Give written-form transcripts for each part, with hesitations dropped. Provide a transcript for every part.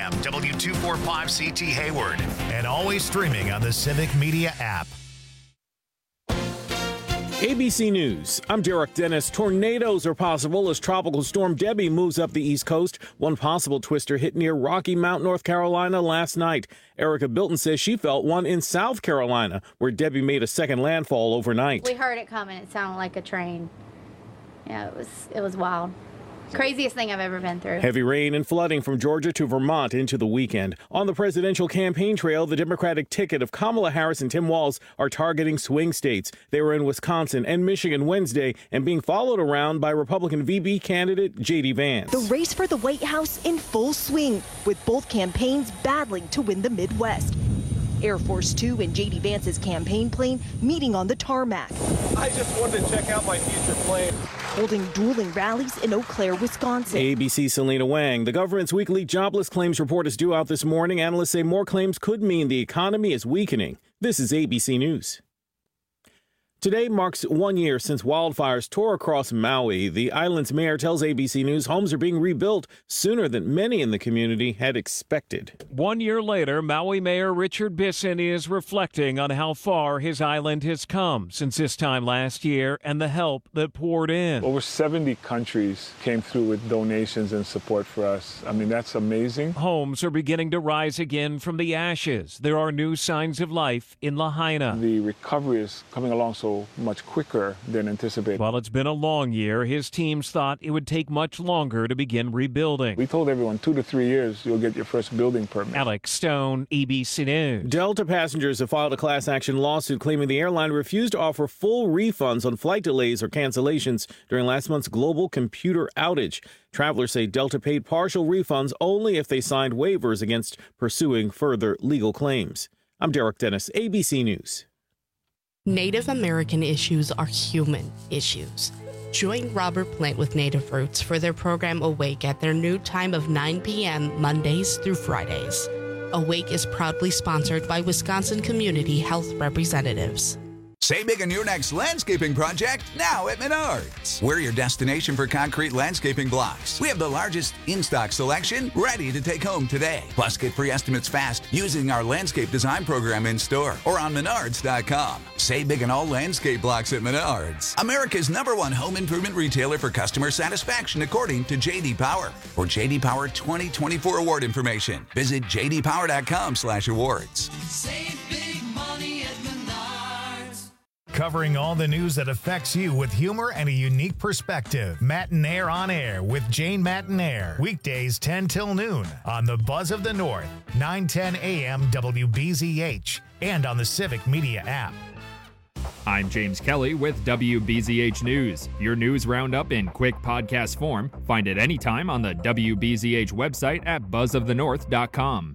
AM, W245CT Hayward, and always streaming on the Civic Media app. ABC News, I'm Derek Dennis. Tornadoes are possible as Tropical Storm Debbie moves up the East Coast. One possible twister hit near Rocky Mount, North Carolina last night. Erica Bilton says she felt one in South Carolina, where Debbie made a second landfall overnight. We heard it coming. It sounded like a train. Yeah, it was wild. Craziest thing I've ever been through. Heavy rain and flooding from Georgia to Vermont into the weekend. On the presidential campaign trail, the Democratic ticket of Kamala Harris and Tim Walz are targeting swing states. They were in Wisconsin and Michigan Wednesday and being followed around by Republican VP candidate J.D. Vance. The race for the White House in full swing, with both campaigns battling to win the Midwest. Air Force Two and J.D. Vance's campaign plane meeting on the tarmac. I just wanted to check out my future plane. Holding dueling rallies in Eau Claire, Wisconsin. ABC's Selena Wang. The government's weekly jobless claims report is due out this morning. Analysts say more claims could mean the economy is weakening. This is ABC News. Today marks 1 year since wildfires tore across Maui. The island's mayor tells ABC News homes are being rebuilt sooner than many in the community had expected. 1 year later, Maui Mayor Richard Bisson is reflecting on how far his island has come since this time last year and the help that poured in. Over 70 countries came through with donations and support for us. I mean, that's amazing. Homes are beginning to rise again from the ashes. There are new signs of life in Lahaina. The recovery is coming along so much quicker than anticipated. While it's been a long year, his teams thought it would take much longer to begin rebuilding. We told everyone 2 to 3 years you'll get your first building permit. Alex Stone, ABC News. Delta passengers have filed a class action lawsuit claiming the airline refused to offer full refunds on flight delays or cancellations during last month's global computer outage. Travelers say Delta paid partial refunds only if they signed waivers against pursuing further legal claims. I'm Derek Dennis, ABC News. Native American issues are human issues. Join Robert Plant with Native Roots for their program Awake at their new time of 9 p.m. Mondays through Fridays. Awake is proudly sponsored by Wisconsin Community Health Representatives. Save big on your next landscaping project now at Menards. We're your destination for concrete landscaping blocks. We have the largest in-stock selection ready to take home today. Plus, get free estimates fast using our landscape design program in store or on Menards.com. Save big on all landscape blocks at Menards. America's #1 home improvement retailer for customer satisfaction according to J.D. Power. For J.D. Power 2024 award information, visit jdpower.com/awards. Save big money at Menards. Covering all the news that affects you with humor and a unique perspective. Matinaire on Air with Jane Matinaire. Weekdays 10 till noon on the Buzz of the North, 910 AM WBZH, and on the Civic Media app. I'm James Kelly with WBZH News. Your news roundup in quick podcast form. Find it anytime on the WBZH website at buzzofthenorth.com.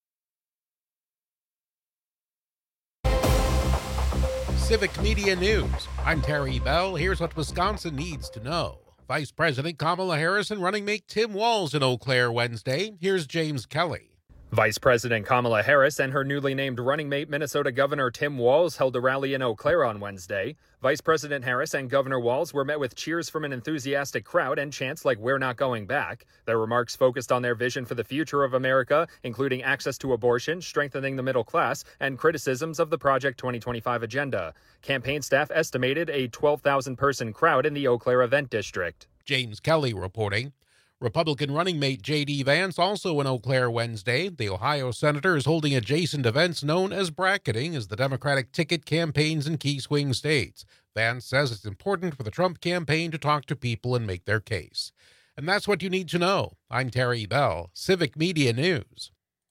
Civic Media News. I'm Terry Bell. Here's what Wisconsin needs to know. Vice President Kamala Harris and running mate Tim Walz in Eau Claire Wednesday. Here's James Kelly. Vice President Kamala Harris and her newly named running mate Minnesota Governor Tim Walz held a rally in Eau Claire on Wednesday. Vice President Harris and Governor Walz were met with cheers from an enthusiastic crowd and chants like "We're not going back." Their remarks focused on their vision for the future of America, including access to abortion, strengthening the middle class, and criticisms of the Project 2025 agenda. Campaign staff estimated a 12,000-person crowd in the Eau Claire event district. James Kelly reporting. Republican running mate J.D. Vance also in Eau Claire Wednesday. The Ohio senator is holding adjacent events known as bracketing as the Democratic ticket campaigns in key swing states. Vance says it's important for the Trump campaign to talk to people and make their case. And that's what you need to know. I'm Terry Bell, Civic Media News.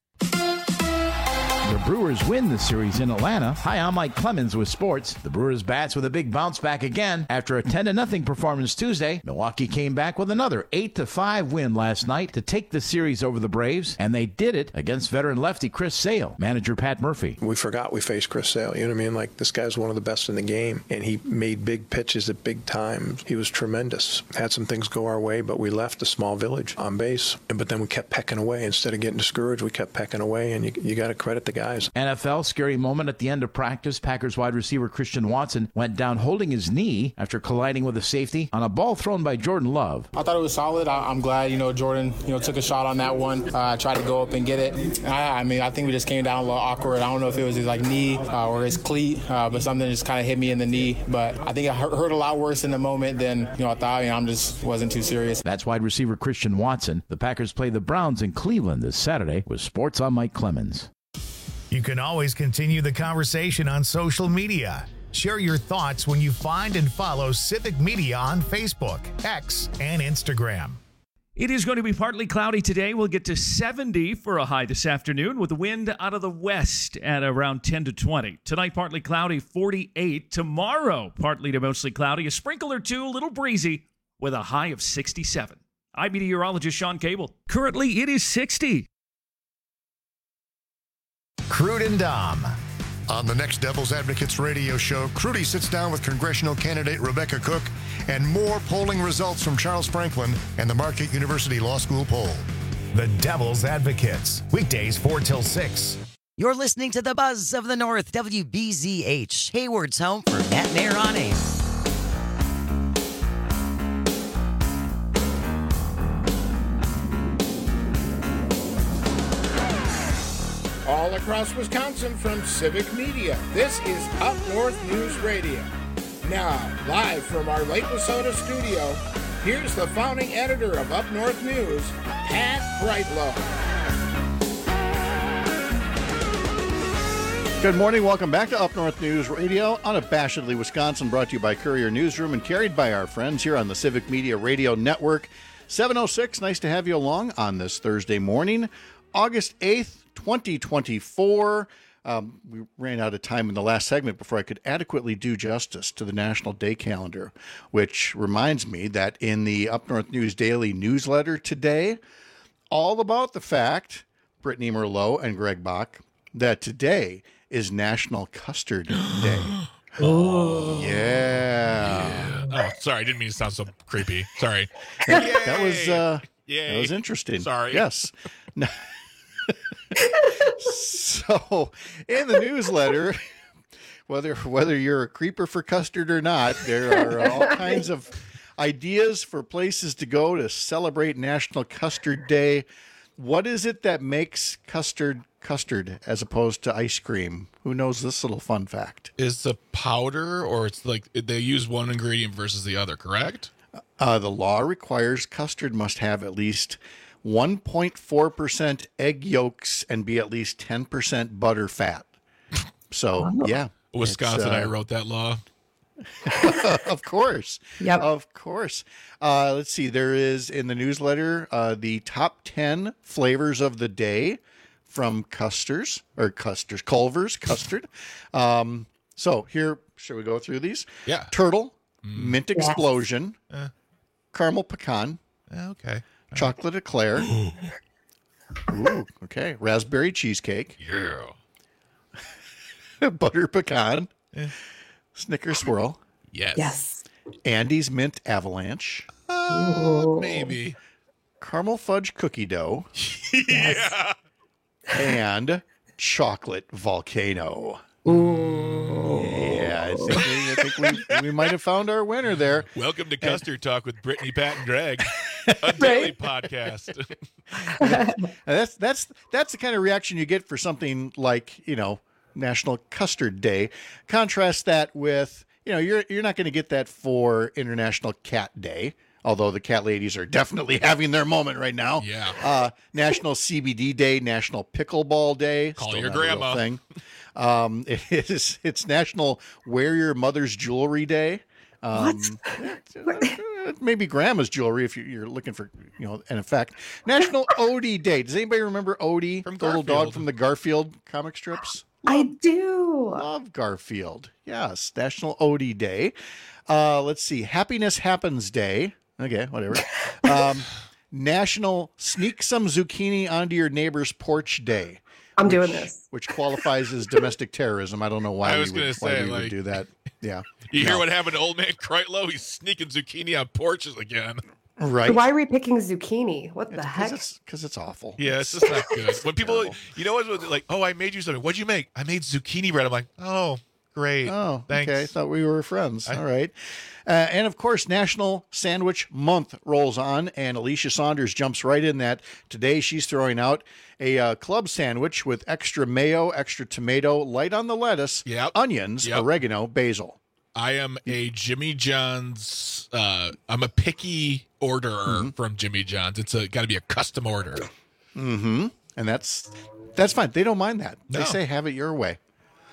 The Brewers win the series in Atlanta. Hi, I'm Mike Clemens with sports. The Brewers bats with a big bounce back again. After a 10-0 performance Tuesday, Milwaukee came back with another 8-5 win last night to take the series over the Braves, and they did it against veteran lefty Chris Sale. Manager Pat Murphy. We forgot we faced Chris Sale. You know what I mean? Like, this guy's one of the best in the game, and he made big pitches at big times. He was tremendous. Had some things go our way, but we left a small village on base. But then we kept pecking away. Instead of getting discouraged, we kept pecking away, and you got to credit the guy. guys. NFL, scary moment at the end of practice. Packers wide receiver Christian Watson went down holding his knee after colliding with a safety on a ball thrown by Jordan Love. I thought it was solid. I'm glad, Jordan, took a shot on that one. Tried to go up and get it. I think we just came down a little awkward. I don't know if it was his knee or his cleat, but something just kind of hit me in the knee. But I think it hurt a lot worse in the moment than I thought. I'm just wasn't too serious. That's wide receiver Christian Watson. The Packers play the Browns in Cleveland this Saturday. With Sports, I'm Mike Clemens. You can always continue the conversation on social media. Share your thoughts when you find and follow Civic Media on Facebook, X, and Instagram. It is going to be partly cloudy today. We'll get to 70 for a high this afternoon with the wind out of the west at around 10 to 20. Tonight, partly cloudy, 48. Tomorrow, partly to mostly cloudy, a sprinkle or two, a little breezy with a high of 67. I'm meteorologist Sean Cable. Currently, it is 60. Crude and Dom. On the next Devil's Advocates radio show, Crudy sits down with congressional candidate Rebecca Cook and more polling results from Charles Franklin and the Marquette University Law School poll. The Devil's Advocates, weekdays 4 till 6. You're listening to the Buzz of the North, WBZH, Hayward's home for Matt and Air on Air. All across Wisconsin from Civic Media, this is Up North News Radio. Now, live from our Lake Wissota studio, here's the founding editor of Up North News, Pat Brightlow. Good morning. Welcome back to Up North News Radio, unabashedly Wisconsin, brought to you by Courier Newsroom and carried by our friends here on the Civic Media Radio Network. 7:06, nice to have you along on this Thursday morning, August 8th, 2024. We ran out of time in the last segment before I could adequately do justice to the National Day Calendar, which reminds me that in the Up North News Daily newsletter today, all about the fact, Brittany Merlot and Greg Bach, that today is National Custard Day. Oh. Yeah. Oh, sorry. I didn't mean to sound so creepy. Sorry. That was interesting. Sorry. Yes. So, in the newsletter, whether you're a creeper for custard or not, there are all kinds of ideas for places to go to celebrate National Custard Day. What is it that makes custard as opposed to ice cream? Who knows this little fun fact? Is the powder, or it's like they use one ingredient versus the other, correct? The law requires custard must have at least 1.4% egg yolks and be at least 10% butter fat. So, yeah. Wisconsin, I wrote that law. Of course. Yep. Of course. Let's see. There is in the newsletter the top 10 flavors of the day from Culver's custard. So here, should we go through these? Yeah. Turtle, mint explosion, caramel pecan. Okay. Chocolate eclair. Ooh, okay. Raspberry cheesecake. Yeah. Butter pecan. Snicker swirl. Yes. Andy's mint avalanche. Maybe. Caramel fudge cookie dough. Yeah. And chocolate volcano. Ooh. Yeah, I think we might have found our winner there. Welcome to Custard Talk with Brittany, Pat, and Greg, a daily podcast. That's the kind of reaction you get for something like, National Custard Day. Contrast that with, you're not going to get that for International Cat Day, although the cat ladies are definitely having their moment right now. Yeah. National CBD Day, National Pickleball Day. Call Still your not a real grandma. thing. It's National Wear Your Mother's Jewelry Day. Maybe grandma's jewelry if you're looking for an effect. National Odie Day. Does anybody remember Odie, the little dog from the Garfield comic strips? I do. Love Garfield. Yes, National Odie Day. Let's see. Happiness Happens Day. Okay, whatever. National Sneak Some Zucchini Onto Your Neighbor's Porch Day. I'm doing this. Which qualifies as domestic terrorism. I don't know why we would do that. Yeah. You hear what happened to old man Kreitlow? He's sneaking zucchini on porches again. Right. Why are we picking zucchini? What the heck? Because it's awful. Yeah, it's just not good. When people, you know what, like, oh, I made you something. What'd you make? I made zucchini bread. I'm like, oh, great. Oh, thanks. okay. I thought we were friends. All right. And of course, National Sandwich Month rolls on, and Alicia Saunders jumps right in that. Today, she's throwing out a club sandwich with extra mayo, extra tomato, light on the lettuce, onions, oregano, basil. I am a Jimmy John's. I'm a picky orderer from Jimmy John's. It's got to be a custom order. Mm-hmm. And that's fine. They don't mind that. They say have it your way.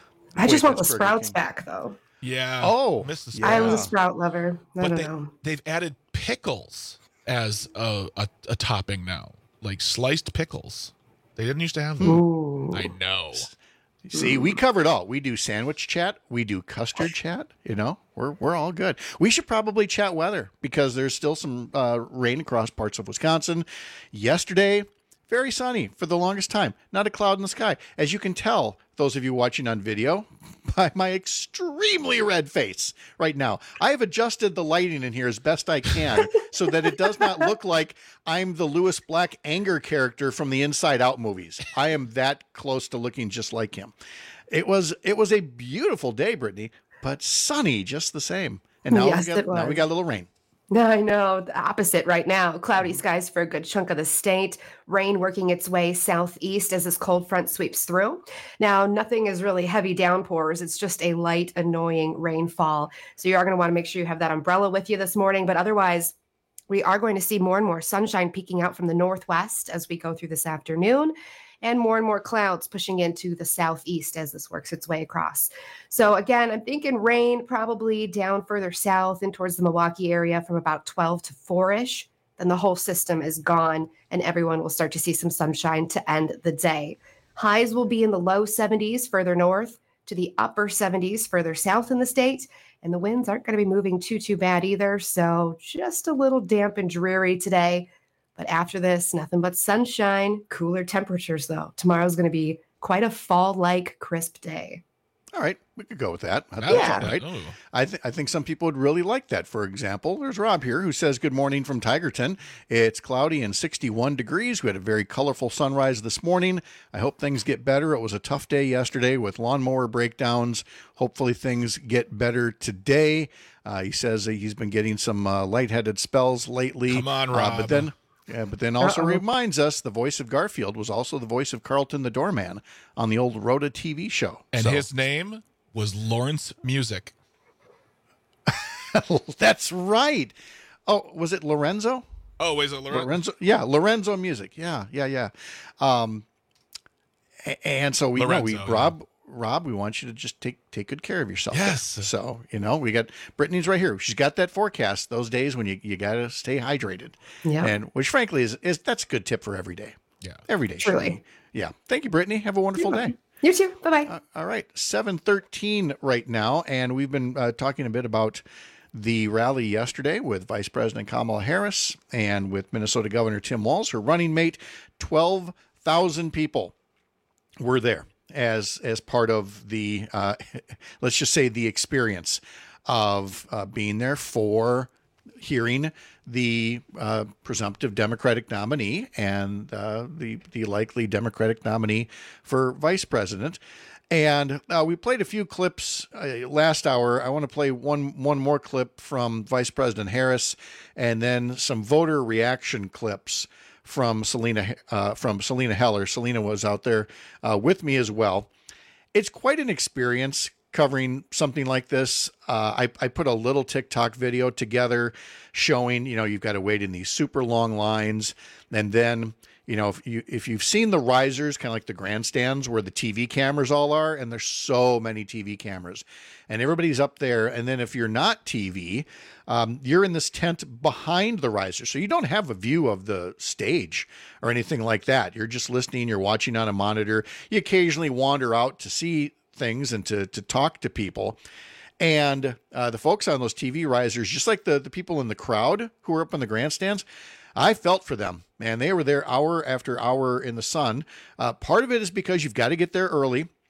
I just want the Sprouts back, though. Yeah. Oh, I'm a Sprout lover. I don't know. They've added pickles as a topping now, like sliced pickles. They didn't used to have them. Ooh. I know. See, we covered all. We do sandwich chat. We do custard chat. You know, we're all good. We should probably chat weather because there's still some rain across parts of Wisconsin. Yesterday, very sunny for the longest time. Not a cloud in the sky. As you can tell, those of you watching on video, by my extremely red face right now. I have adjusted the lighting in here as best I can so that it does not look like I'm the Lewis Black anger character from the Inside Out movies. I am that close to looking just like him. It was a beautiful day, Brittany, but sunny just the same. And now, we got a little rain. I know, the opposite right now. Cloudy skies for a good chunk of the state. Rain working its way southeast as this cold front sweeps through. Now, nothing is really heavy downpours. It's just a light, annoying rainfall. So you are going to want to make sure you have that umbrella with you this morning. But otherwise, we are going to see more and more sunshine peeking out from the northwest as we go through this afternoon, and more clouds pushing into the southeast as this works its way across. So again, I'm thinking rain probably down further south and towards the Milwaukee area from about 12 to 4-ish. Then the whole system is gone and everyone will start to see some sunshine to end the day. Highs will be in the low 70s further north to the upper 70s further south in the state. And the winds aren't going to be moving too bad either. So just a little damp and dreary today. But after this, nothing but sunshine, cooler temperatures, though. Tomorrow's going to be quite a fall-like crisp day. All right, we could go with that. Yeah. Right. I think some people would really like that. For example, there's Rob here who says, good morning from Tigerton. It's cloudy and 61 degrees. We had a very colorful sunrise this morning. I hope things get better. It was a tough day yesterday with lawnmower breakdowns. Hopefully things get better today. He says he's been getting some lightheaded spells lately. Come on, Rob. But then also reminds us the voice of Garfield was also the voice of Carlton the Doorman on the old Rhoda TV show. And his name was Lawrence Music. That's right. Oh, was it Lorenzo? Oh, is it Lorenzo? Yeah, Lorenzo Music. Yeah. And so Rob, we want you to just take good care of yourself. Yes. So, we got Brittany's right here. She's got that forecast those days when you got to stay hydrated. Yeah. And which frankly is that's a good tip for every day. Yeah. Every day. Truly. Yeah. Thank you, Brittany. Have a wonderful day. You too. Bye-bye. All right. 7:13 right now. And we've been talking a bit about the rally yesterday with Vice President Kamala Harris and with Minnesota Governor Tim Walz, her running mate. 12,000 people were there as part of the, let's just say, the experience of being there for hearing the presumptive Democratic nominee and the likely Democratic nominee for vice president. And we played a few clips last hour. I want to play one more clip from Vice President Harris and then some voter reaction clips from Selena Heller. Selena was out there with me as well. It's quite an experience covering something like this. I put a little TikTok video together showing, you've got to wait in these super long lines. And then, if you've seen the risers, kind of like the grandstands where the TV cameras all are, and there's so many TV cameras and everybody's up there. And then if you're not TV, you're in this tent behind the riser. So you don't have a view of the stage or anything like that. You're just listening. You're watching on a monitor. You occasionally wander out to see things and to talk to people. And the folks on those TV risers, just like the people in the crowd who were up in the grandstands, I felt for them, man. They were there hour after hour in the sun. Part of it is because you've got to get there early.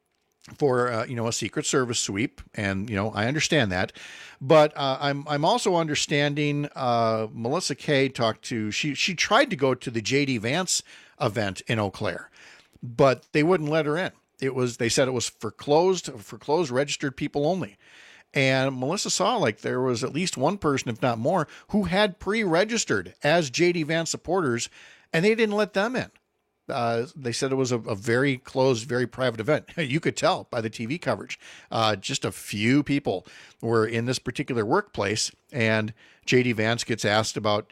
for a Secret Service sweep, and I understand that, but I'm also understanding Melissa Kay she tried to go to the J.D. Vance event in Eau Claire, but they wouldn't let her in. They said it was for closed registered people only. And Melissa saw like there was at least one person, if not more, who had pre-registered as J.D. Vance supporters, and they didn't let them in. They said it was a very closed, very private event. You could tell by the TV coverage. Just a few people were in this particular workplace, and J.D. Vance gets asked about,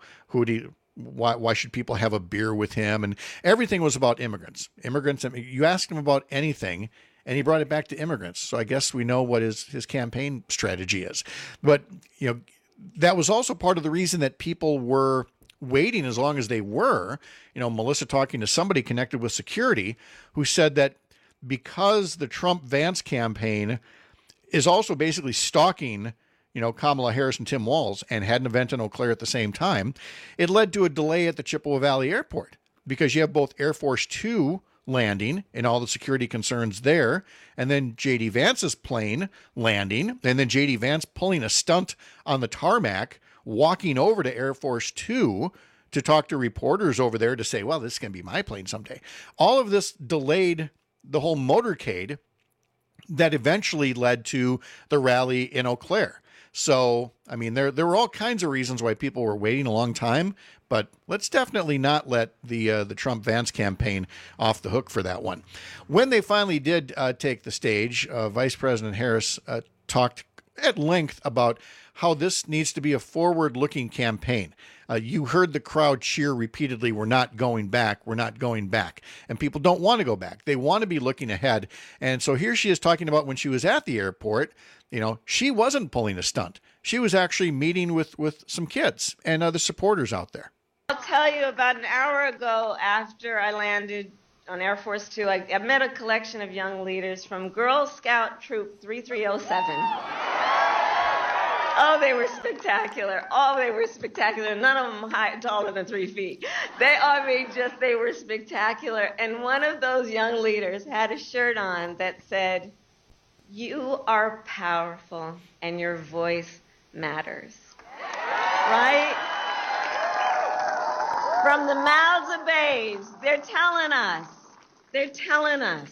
why should people have a beer with him? And everything was about immigrants. You asked him about anything, and he brought it back to immigrants. So I guess we know what his campaign strategy is. But, that was also part of the reason that people were waiting as long as they were. Melissa talking to somebody connected with security who said that because the Trump-Vance campaign is also basically stalking Kamala Harris and Tim Walz and had an event in Eau Claire at the same time, it led to a delay at the Chippewa Valley Airport because you have both Air Force Two landing and all the security concerns there, and then J.D. Vance's plane landing, and then J.D. Vance pulling a stunt on the tarmac, walking over to Air Force Two to talk to reporters over there to say, well, this is going to be my plane someday. All of this delayed the whole motorcade that eventually led to the rally in Eau Claire. So, there were all kinds of reasons why people were waiting a long time, but let's definitely not let the Trump-Vance campaign off the hook for that one. When they finally did take the stage, Vice President Harris talked at length about how this needs to be a forward-looking campaign. You heard the crowd cheer repeatedly, we're not going back, we're not going back. And people don't want to go back. They want to be looking ahead. And so here she is talking about when she was at the airport, she wasn't pulling a stunt. She was actually meeting with some kids and other supporters out there. I'll tell you, about an hour ago after I landed on Air Force Two, I met a collection of young leaders from Girl Scout Troop 3307. Oh, they were spectacular. None of them taller than 3 feet. They were spectacular. And one of those young leaders had a shirt on that said, "You are powerful and your voice matters." Right? From the mouths of babes, they're telling us.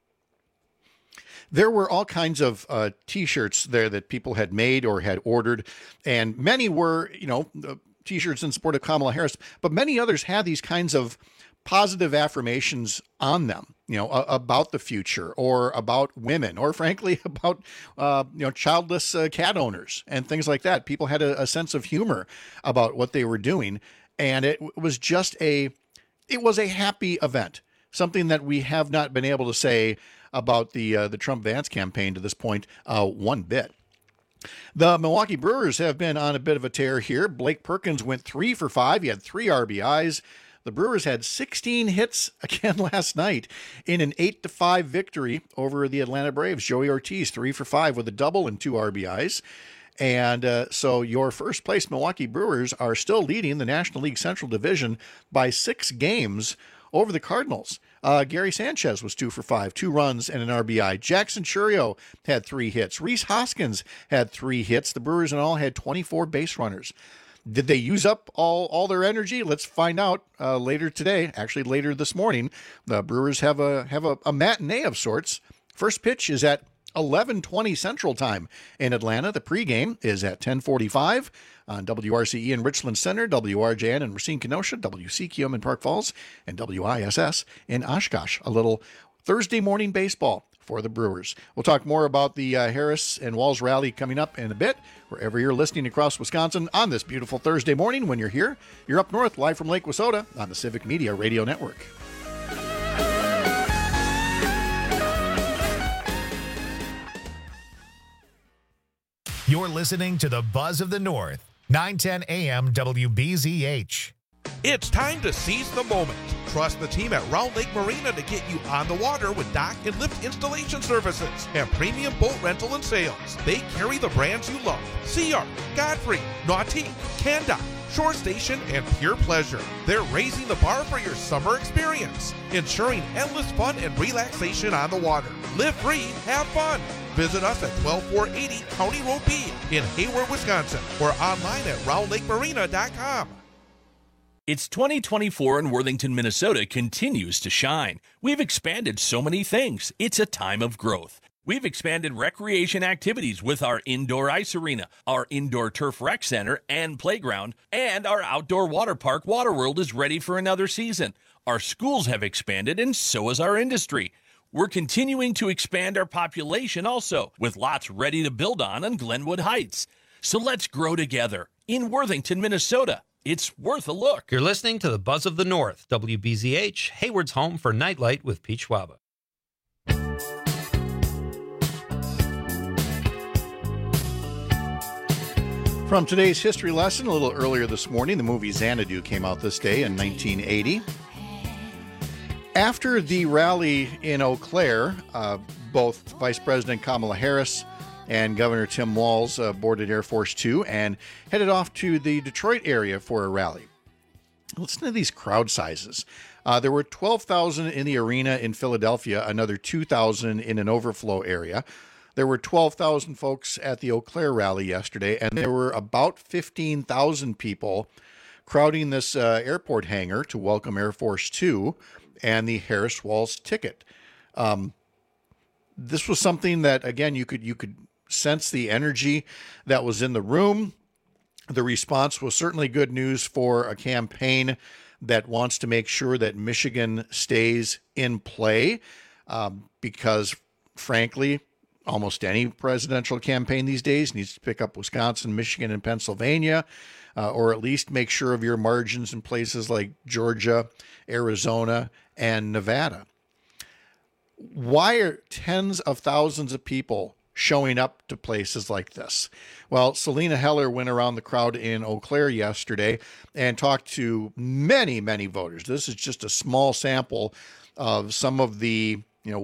There were all kinds of T-shirts there that people had made or had ordered, and many were, T-shirts in support of Kamala Harris, but many others had these kinds of positive affirmations on them, about the future or about women or frankly about, childless cat owners and things like that. People had a sense of humor about what they were doing, and it was a happy event, something that we have not been able to say about the Trump-Vance campaign to this point one bit. The Milwaukee Brewers have been on a bit of a tear here. Blake Perkins went 3 for 5. He had 3 RBIs. The Brewers had 16 hits again last night in an 8-5 victory over the Atlanta Braves. Joey Ortiz 3 for 5 with a double and 2 RBIs. And so your first place Milwaukee Brewers are still leading the National League Central Division by 6 games over the Cardinals. Gary Sanchez was 2 for 5, 2 runs and an RBI. Jackson Chourio had 3 hits. Rhys Hoskins had 3 hits. The Brewers in all had 24 base runners. Did they use up all their energy? Let's find out later today. Actually, later this morning, the Brewers have a matinee of sorts. First pitch is at 11:20 Central Time in Atlanta. The pregame is at 10:45 on WRCE in Richland Center, WRJN in Racine Kenosha, WCQM in Park Falls, and WISS in Oshkosh. A little Thursday morning baseball for the Brewers. We'll talk more about the Harris and Walz rally coming up in a bit, wherever you're listening across Wisconsin on this beautiful Thursday morning. When you're here, you're up north, live from Lake Wissota on the Civic Media Radio Network. You're listening to the Buzz of the North, 910 AM WBZH. It's time to seize the moment. Trust the team at Round Lake Marina to get you on the water with dock and lift installation services and premium boat rental and sales. They carry the brands you love: Sea Ark, Godfrey, Nautique, Canda, shore station, and pure pleasure. They're raising the bar for your summer experience, ensuring endless fun and relaxation on the water. Live free, have fun. Visit us at 12480 County Road B in Hayward, Wisconsin, or online at roundlakemarina.com. It's 2024 and Worthington, Minnesota continues to shine. We've expanded so many things. It's a time of growth. We've expanded recreation activities with our indoor ice arena, our indoor turf rec center and playground, and our outdoor water park, Waterworld, is ready for another season. Our schools have expanded, and so has our industry. We're continuing to expand our population also, with lots ready to build on Glenwood Heights. So let's grow together in Worthington, Minnesota. It's worth a look. You're listening to the Buzz of the North, WBZH, Hayward's home for Nightlight with Pete Schwaba. From today's history lesson, a little earlier this morning, the movie Xanadu came out this day in 1980. After the rally in Eau Claire, both Vice President Kamala Harris and Governor Tim Walz boarded Air Force Two and headed off to the Detroit area for a rally. Listen to these crowd sizes. There were 12,000 in the arena in Philadelphia, another 2,000 in an overflow area. There were 12,000 folks at the Eau Claire rally yesterday, and there were about 15,000 people crowding this airport hangar to welcome Air Force Two and the Harris-Walz ticket. This was something that, again, you could sense the energy that was in the room. The response was certainly good news for a campaign that wants to make sure that Michigan stays in play, because, frankly, almost any presidential campaign these days needs to pick up Wisconsin, Michigan, and Pennsylvania, or at least make sure of your margins in places like Georgia, Arizona, and Nevada. Why are tens of thousands of people showing up to places like this? Well, Selena Heller went around the crowd in Eau Claire yesterday and talked to many, many voters. This is just a small sample of some of the,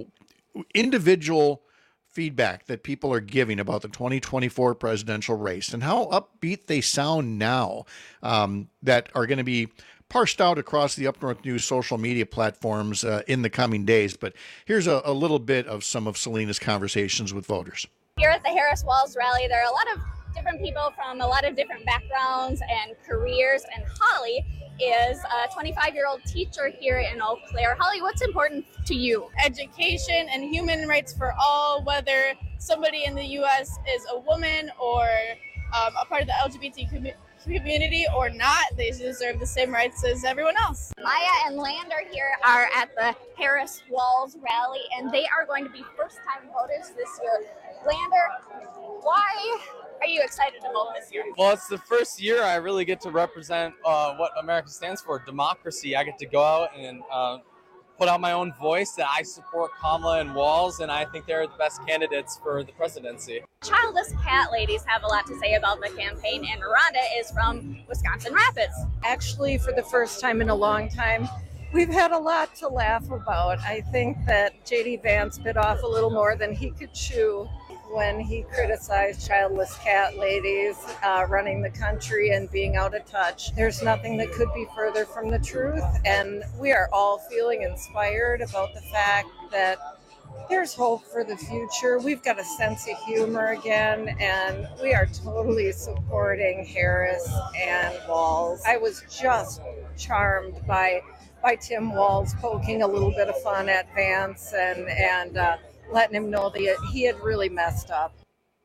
individual feedback that people are giving about the 2024 presidential race and how upbeat they sound now, that are going to be parsed out across the Up North News social media platforms in the coming days. But here's a little bit of some of Selena's conversations with voters. Here at the Harris-Walz rally, there are a lot of different people from a lot of different backgrounds and careers, and Holly is a 25-year-old teacher here in Eau Claire. Holly, what's important to you? Education and human rights for all, whether somebody in the U.S. is a woman or a part of the LGBT community or not. They deserve the same rights as everyone else. Maya and Lander here are at the Harris-Walz rally, and they are going to be first-time voters this year. Lander, why are you excited to vote this year? Well, it's the first year I really get to represent what America stands for, democracy. I get to go out and put out my own voice that I support Kamala and Walz, and I think they're the best candidates for the presidency. Childless Cat Ladies have a lot to say about the campaign, and Rhonda is from Wisconsin Rapids. Actually, for the first time in a long time, we've had a lot to laugh about. I think that J.D. Vance bit off a little more than he could chew when he criticized childless cat ladies running the country and being out of touch. There's nothing that could be further from the truth, and we are all feeling inspired about the fact that there's hope for the future. We've got a sense of humor again, and we are totally supporting Harris and Walz. I was just charmed by Tim Walz poking a little bit of fun at Vance and letting him know that he had really messed up.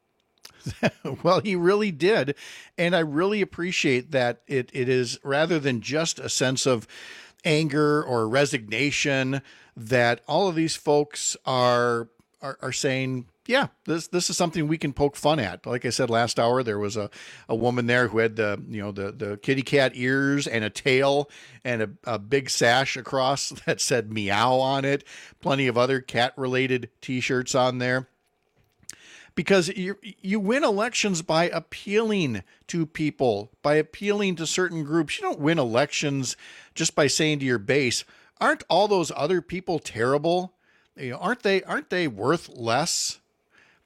Well, he really did. And I really appreciate that it is, rather than just a sense of anger or resignation, that all of these folks are saying, yeah, this is something we can poke fun at. Like I said last hour, there was a woman there who had the kitty cat ears and a tail and a big sash across that said meow on it. Plenty of other cat related T-shirts on there. Because you win elections by appealing to people, by appealing to certain groups. You don't win elections just by saying to your base, aren't all those other people terrible? Aren't they worth less?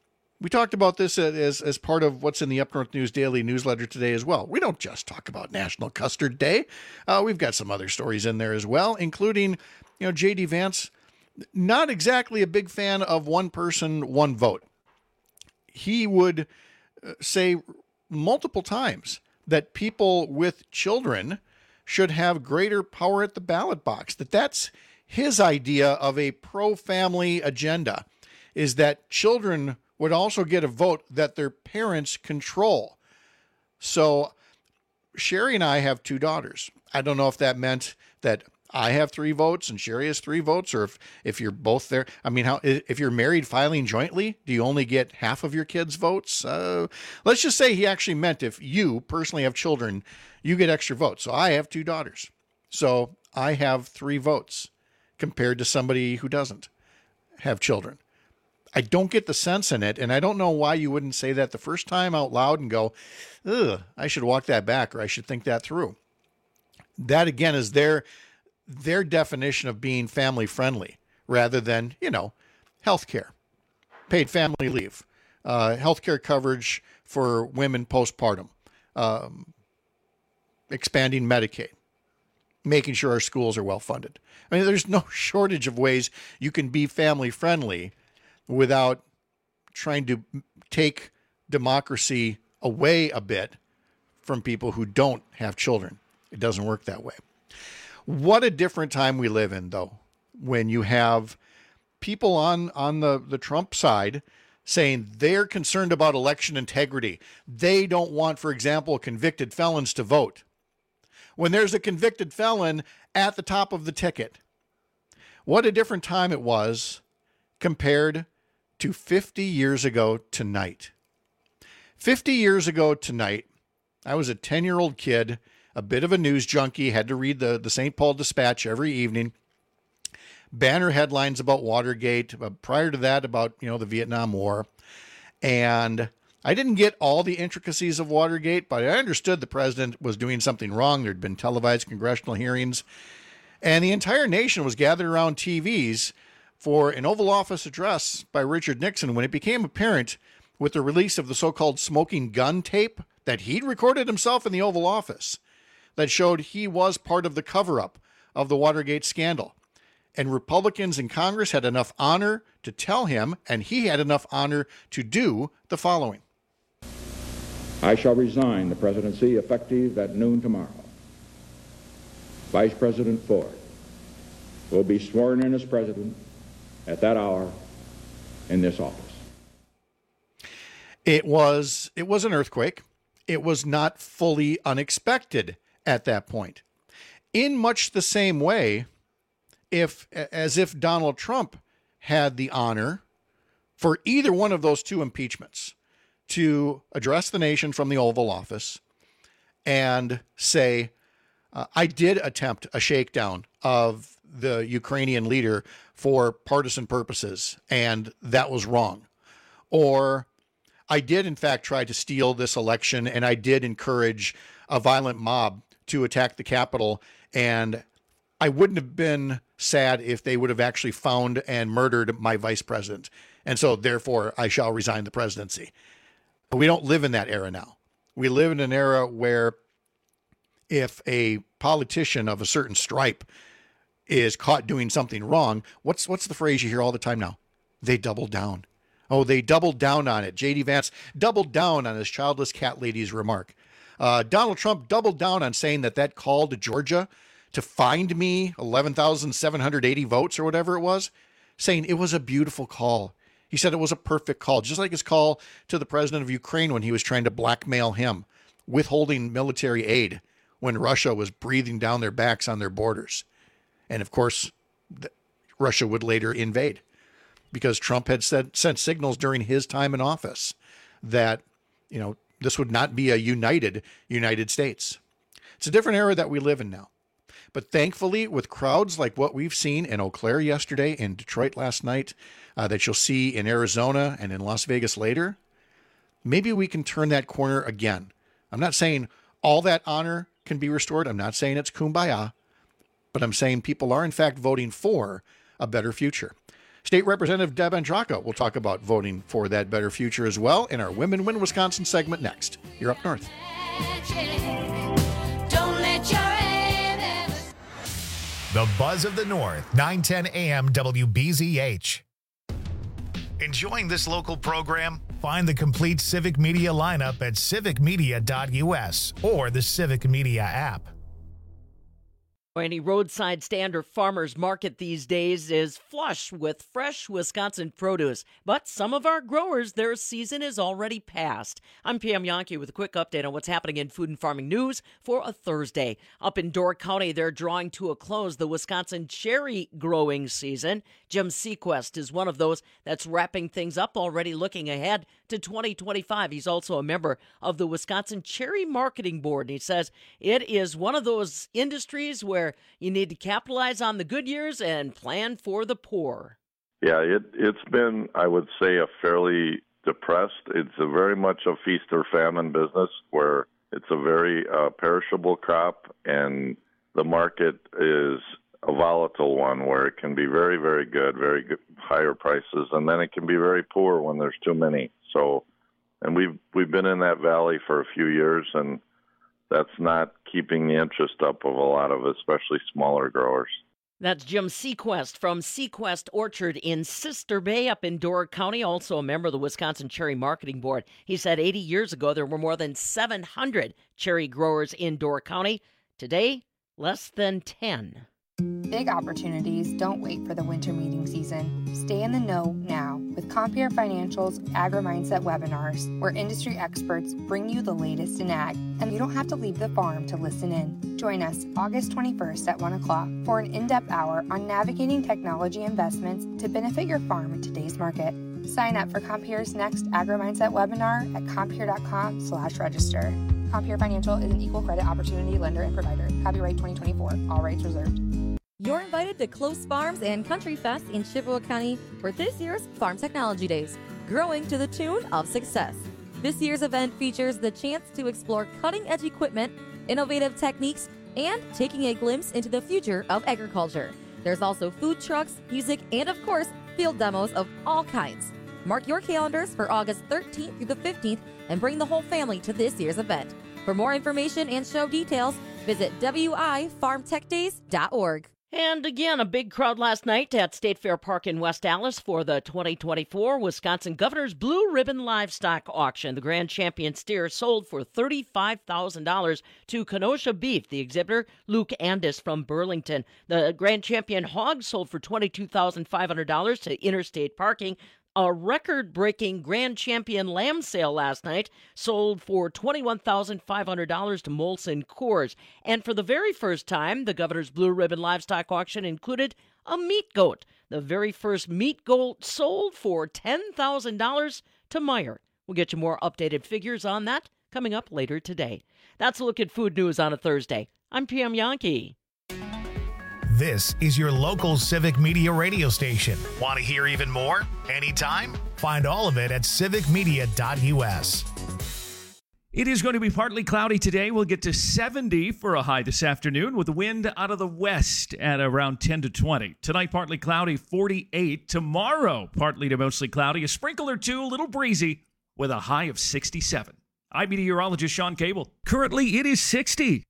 We talked about this as part of what's in the Up North News Daily newsletter today as well. We don't just talk about National Custard Day. We've got some other stories in there as well, including, J.D. Vance, not exactly a big fan of one person, one vote. He would say multiple times that people with children should have greater power at the ballot box, that's his idea of a pro-family agenda, is that children would also get a vote that their parents control. So Sherry and I have 2 daughters. I don't know if that meant that I have 3 votes and Sherry has 3 votes, or if you're both there. I mean, if you're married filing jointly, do you only get half of your kids' votes? Let's just say he actually meant if you personally have children, you get extra votes. So I have 2 daughters. So I have 3 votes compared to somebody who doesn't have children. I don't get the sense in it, and I don't know why you wouldn't say that the first time out loud and go, ugh, I should walk that back, or I should think that through. That, again, is their definition of being family friendly, rather than, health care, paid family leave, health care coverage for women postpartum, expanding Medicaid, making sure our schools are well funded. I mean, there's no shortage of ways you can be family friendly without trying to take democracy away a bit from people who don't have children. It doesn't work that way. What a different time we live in, though, when you have people on the Trump side saying they're concerned about election integrity. They don't want, for example, convicted felons to vote, when there's a convicted felon at the top of the ticket. What a different time it was compared to 50 years ago tonight. 50 years ago tonight, I was a 10-year-old kid, a bit of a news junkie, had to read the St. Paul Dispatch every evening. Banner headlines about Watergate, prior to that about, the Vietnam War. And I didn't get all the intricacies of Watergate, but I understood the president was doing something wrong. There'd been televised congressional hearings, and the entire nation was gathered around TVs for an Oval Office address by Richard Nixon when it became apparent with the release of the so-called smoking gun tape that he'd recorded himself in the Oval Office that showed he was part of the cover-up of the Watergate scandal. And Republicans in Congress had enough honor to tell him, and he had enough honor to do the following. I shall resign the presidency effective at noon tomorrow. Vice President Ford will be sworn in as president at that hour in this office. It was an earthquake. It was not fully unexpected at that point. In much the same way, as if Donald Trump had the honor for either one of those 2 impeachments to address the nation from the Oval Office and say, I did attempt a shakedown of the Ukrainian leader for partisan purposes, and that was wrong. Or I did, in fact, try to steal this election, and I did encourage a violent mob to attack the Capitol, and I wouldn't have been sad if they would have actually found and murdered my vice president. And so, therefore, I shall resign the presidency. But we don't live in that era now. We live in an era where if a politician of a certain stripe is caught doing something wrong, what's the phrase you hear all the time now? They double down. Oh, they doubled down on it. J.D. Vance doubled down on his childless cat lady's remark. Donald Trump doubled down on saying that call to Georgia to find me 11,780 votes or whatever it was, saying it was a beautiful call. He said it was a perfect call, just like his call to the president of Ukraine when he was trying to blackmail him, withholding military aid when Russia was breathing down their backs on their borders. And of course, Russia would later invade because Trump had sent signals during his time in office that, this would not be a united United States. It's a different era that we live in now. But thankfully, with crowds like what we've seen in Eau Claire yesterday, in Detroit last night, that you'll see in Arizona and in Las Vegas later, maybe we can turn that corner again. I'm not saying all that honor can be restored. I'm not saying it's kumbaya, but I'm saying people are in fact voting for a better future. State Representative Deb Andraka will talk about voting for that better future as well in our Women Win Wisconsin segment next. You're up north. The Buzz of the North, 910 AM WBZH. Enjoying this local program? Find the complete Civic Media lineup at civicmedia.us or the Civic Media app. Any roadside stand or farmer's market these days is flush with fresh Wisconsin produce. But some of our growers, their season is already past. I'm Pam Yankee with a quick update on what's happening in food and farming news for a Thursday. Up in Door County, they're drawing to a close the Wisconsin cherry growing season. Jim Sequest is one of those that's wrapping things up, already looking ahead to 2025. He's also a member of the Wisconsin Cherry Marketing Board. And he says it is one of those industries where you need to capitalize on the good years and plan for the poor. Yeah, it's been, I would say, a fairly depressed. It's a very much a feast or famine business where it's a very perishable crop, and the market is a volatile one where it can be very, very good higher prices, and then it can be very poor when there's too many. So, and we've been in that valley for a few years, and that's not keeping the interest up of a lot of especially smaller growers. That's Jim Sequest from Sequest Orchard in Sister Bay up in Door County, also a member of the Wisconsin Cherry Marketing Board. He said 80 years ago there were more than 700 cherry growers in Door County. Today, less than 10. Big opportunities don't wait for the winter meeting season. Stay in the know now with Compeer Financial's Agri-Mindset webinars, where industry experts bring you the latest in ag, and you don't have to leave the farm to listen in. Join us August 21st at 1 o'clock for an in-depth hour on navigating technology investments to benefit your farm in today's market. Sign up for Compeer's next Agri-Mindset webinar at compeer.com/register. Compeer Financial is an equal credit opportunity lender and provider. Copyright 2024. All rights reserved. You're invited to Close Farms and Country Fest in Chippewa County for this year's Farm Technology Days, growing to the tune of success. This year's event features the chance to explore cutting-edge equipment, innovative techniques, and taking a glimpse into the future of agriculture. There's also food trucks, music, and of course, field demos of all kinds. Mark your calendars for August 13th through the 15th and bring the whole family to this year's event. For more information and show details, visit wifarmtechdays.org. And again, a big crowd last night at State Fair Park in West Allis for the 2024 Wisconsin Governor's Blue Ribbon Livestock Auction. The grand champion steer sold for $35,000 to Kenosha Beef, the exhibitor Luke Andis from Burlington. The grand champion hog sold for $22,500 to Interstate Parking. A record-breaking grand champion lamb sale last night sold for $21,500 to Molson Coors. And for the very first time, the Governor's Blue Ribbon Livestock Auction included a meat goat. The very first meat goat sold for $10,000 to Meijer. We'll get you more updated figures on that coming up later today. That's a look at food news on a Thursday. I'm Pam Yankee. This is your local Civic Media radio station. Want to hear even more? Anytime? Find all of it at civicmedia.us. It is going to be partly cloudy today. We'll get to 70 for a high this afternoon with the wind out of the west at around 10 to 20. Tonight, partly cloudy, 48. Tomorrow, partly to mostly cloudy, a sprinkle or two, a little breezy with a high of 67. I'm meteorologist Sean Cable. Currently, it is 60.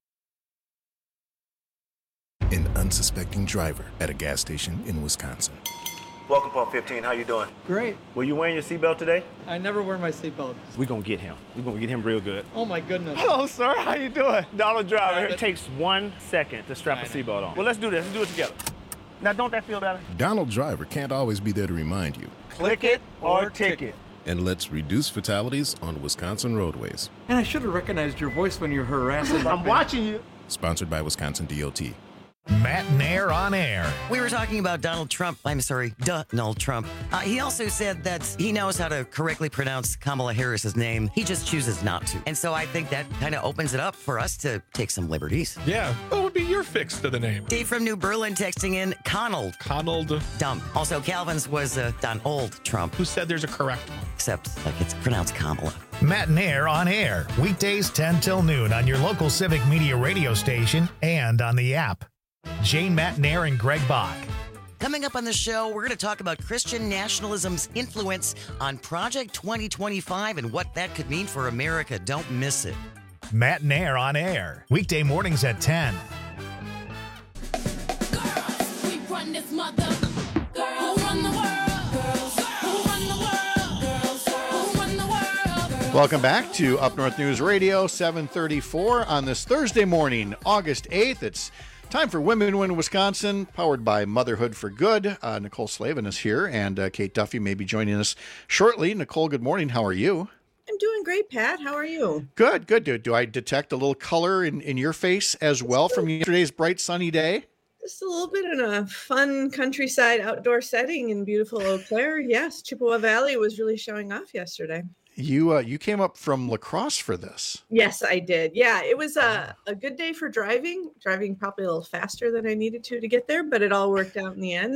An unsuspecting driver at a gas station in Wisconsin. Welcome, Pump 15. How you doing? Great. Were you wearing your seatbelt today? I never wear my seatbelt. We're going to get him. We're going to get him real good. Oh, my goodness. Hello, sir. How you doing? Donald Driver. It takes 1 second to strap a seatbelt on. Well, let's do this. Let's do it together. Now, don't that feel better? Donald Driver can't always be there to remind you. Click it or ticket. And let's reduce fatalities on Wisconsin roadways. And I should have recognized your voice when you're harassing. I'm watching you. Sponsored by Wisconsin DOT. Matt Nair on air. We were talking about Donald Trump. Donald Trump. He also said that he knows how to correctly pronounce Kamala Harris's name. He just chooses not to. And so I think that kind of opens it up for us to take some liberties. Yeah. What would be your fix to the name? Dave from New Berlin texting in Conald. Dumb. Also, Calvin's was Donald Trump. Who said there's a correct one? Except like it's pronounced Kamala. Matt Nair on air. Weekdays 10 till noon on your local Civic Media radio station and on the app. Jane, Matt Nair, and Greg Bach. Coming up on the show, we're going to talk about Christian nationalism's influence on Project 2025 and what that could mean for America. Don't miss it. Matt and Air on air. Weekday mornings at 10. Girls, we run this mother. Girls, who run the world? Girls, who run the world? Girls, who run the world? Welcome back to Up North News Radio, 734 on this Thursday morning, August 8th. It's time for Women Win Wisconsin, powered by Motherhood for Good. Nicole Slavin is here, and Kate Duffy may be joining us shortly. Nicole, good morning. How are you? I'm doing great, Pat. How are you? Good. Do I detect a little color in your face as well from yesterday's bright sunny day? Just a little bit in a fun countryside outdoor setting in beautiful Eau Claire. Yes, Chippewa Valley was really showing off yesterday. You came up from La Crosse for this. Yes, I did. Yeah, it was a good day for driving probably a little faster than I needed to get there, but it all worked out in the end.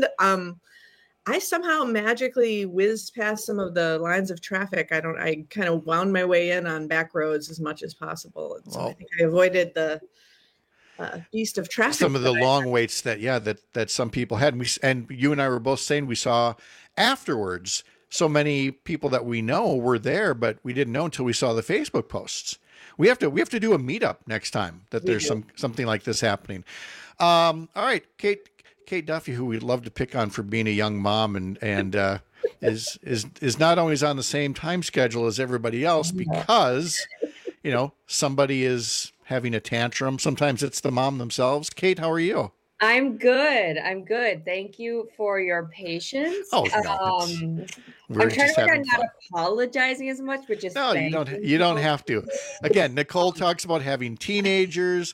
I somehow magically whizzed past some of the lines of traffic. I kind of wound my way in on back roads as much as possible. And so I think I avoided the beast of traffic. Some of the long waits that some people had. And you and I were both saying we saw afterwards so many people that we know were there, but we didn't know until we saw the Facebook posts. We have to do a meetup next time that there's something like this happening. All right, Kate Duffy, who we'd love to pick on for being a young mom and is not always on the same time schedule as everybody else because, somebody is having a tantrum. Sometimes it's the mom themselves. Kate, how are you? I'm good. Thank you for your patience. Oh, no, I'm trying to work on not apologizing as much, but just no, you don't have to. Again, Nicole talks about having teenagers.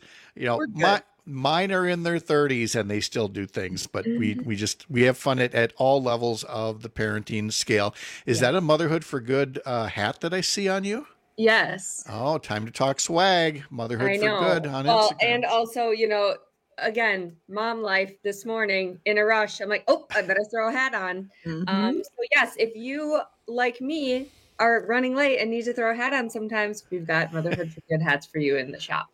Mine are in their 30s and they still do things, but we have fun at all levels of the parenting scale. Is that a Motherhood for Good hat that I see on you? Yes. Oh, time to talk swag. Motherhood for Good on Instagram. And also, again, mom life this morning in a rush. I'm like, I better throw a hat on. So yes, if you, like me, are running late and need to throw a hat on sometimes, we've got Motherhood for Good hats for you in the shop.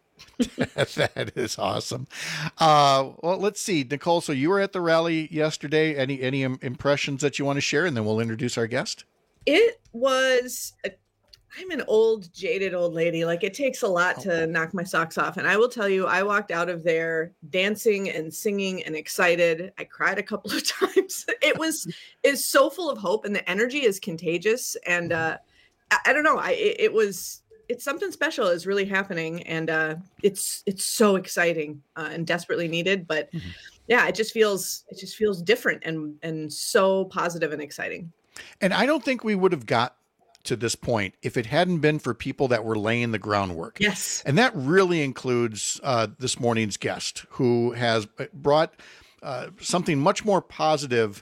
That is awesome. Well, let's see, Nicole. So you were at the rally yesterday. Any impressions that you want to share, and then we'll introduce our guest. It was. I'm an jaded old lady. Like, it takes a lot to knock my socks off, and I will tell you, I walked out of there dancing and singing and excited. I cried a couple of times. It's so full of hope, and the energy is contagious. And I don't know. It's something special is really happening, and it's so exciting and desperately needed. But yeah, it just feels different and so positive and exciting. And I don't think we would have got to this point if it hadn't been for people that were laying the groundwork. Yes, and that really includes this morning's guest, who has brought something much more positive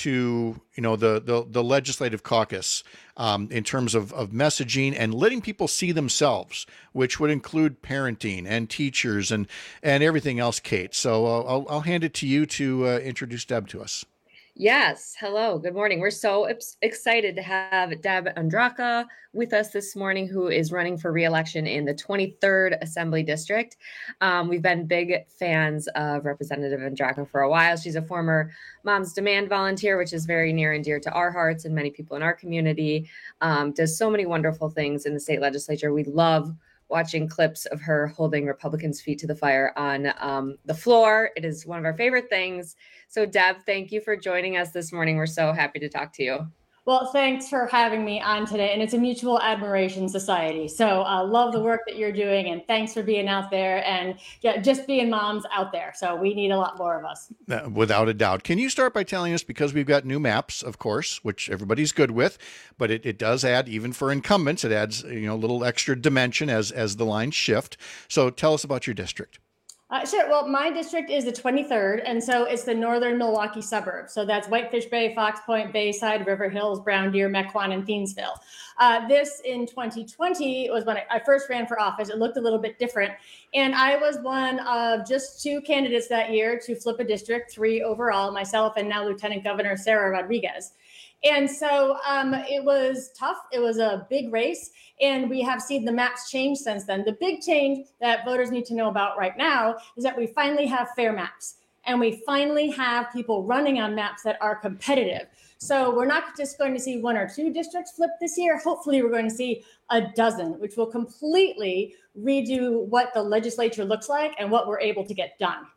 to the legislative caucus in terms of messaging and letting people see themselves, which would include parenting and teachers and everything else, Kate. So I'll hand it to you to introduce Deb to us. Yes. Hello. Good morning. We're so excited to have Deb Andraca with us this morning, who is running for re-election in the 23rd Assembly District. We've been big fans of Representative Andraca for a while. She's a former Moms Demand volunteer, which is very near and dear to our hearts and many people in our community. Does so many wonderful things in the state legislature. We love watching clips of her holding Republicans' feet to the fire on the floor. It is one of our favorite things. So Deb, thank you for joining us this morning. We're so happy to talk to you. Well, thanks for having me on today. And it's a mutual admiration society. So I love the work that you're doing. And thanks for being out there and just being moms out there. So we need a lot more of us. Without a doubt. Can you start by telling us, because we've got new maps, of course, which everybody's good with, but it does add, even for incumbents, it adds a little extra dimension as the lines shift. So tell us about your district. Sure. Well, my district is the 23rd, and so it's the northern Milwaukee suburbs. So that's Whitefish Bay, Fox Point, Bayside, River Hills, Brown Deer, Mequon, and Thiensville. This in 2020 was when I first ran for office. It looked a little bit different. And I was one of just 2 candidates that year to flip a district, 3 overall, myself and now Lieutenant Governor Sarah Rodriguez. And so it was tough. It was a big race, and we have seen the maps change since then. The big change that voters need to know about right now is that we finally have fair maps. and we finally have people running on maps that are competitive. So we're not just going to see 1 or 2 districts flip this year. Hopefully we're going to see a dozen, which will completely redo what the legislature looks like and what we're able to get done.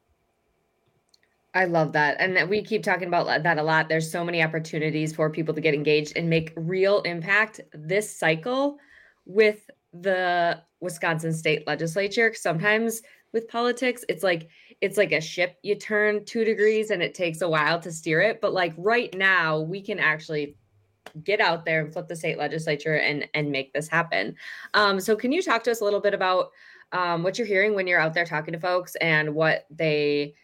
I love that. And we keep talking about that a lot. There's so many opportunities for people to get engaged and make real impact this cycle with the Wisconsin state legislature. Sometimes with politics, it's like a ship. You turn 2 degrees and it takes a while to steer it. But like right now, we can actually get out there and flip the state legislature and make this happen. So can you talk to us a little bit about what you're hearing when you're out there talking to folks and what they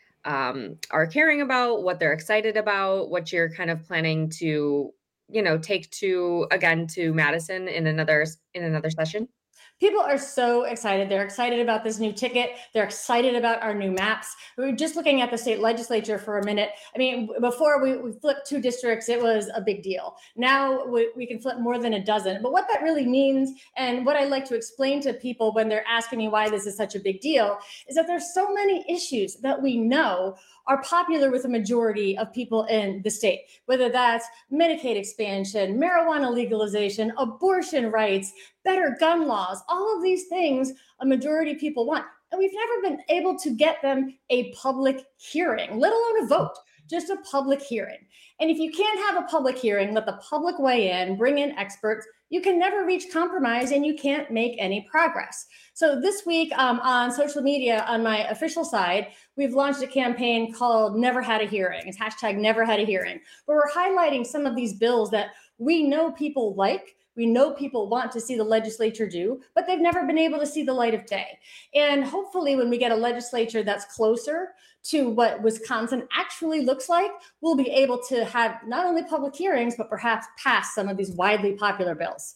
are caring about, what they're excited about, what you're kind of planning to, take to Madison in another session? People are so excited. They're excited about this new ticket. They're excited about our new maps. We were just looking at the state legislature for a minute. I mean, before we flipped 2 districts, it was a big deal. Now we can flip more than a dozen. But what that really means, and what I like to explain to people when they're asking me why this is such a big deal, is that there's so many issues that we know are popular with a majority of people in the state, whether that's Medicaid expansion, marijuana legalization, abortion rights, better gun laws, all of these things a majority of people want. And we've never been able to get them a public hearing, let alone a vote, just a public hearing. And if you can't have a public hearing, let the public weigh in, bring in experts, you can never reach compromise and you can't make any progress. So this week on social media, on my official side, we've launched a campaign called Never Had a Hearing. It's hashtag Never Had a Hearing, where we're highlighting some of these bills that we know people like, we know people want to see the legislature do, but they've never been able to see the light of day. And hopefully when we get a legislature that's closer to what Wisconsin actually looks like, we'll be able to have not only public hearings, but perhaps pass some of these widely popular bills.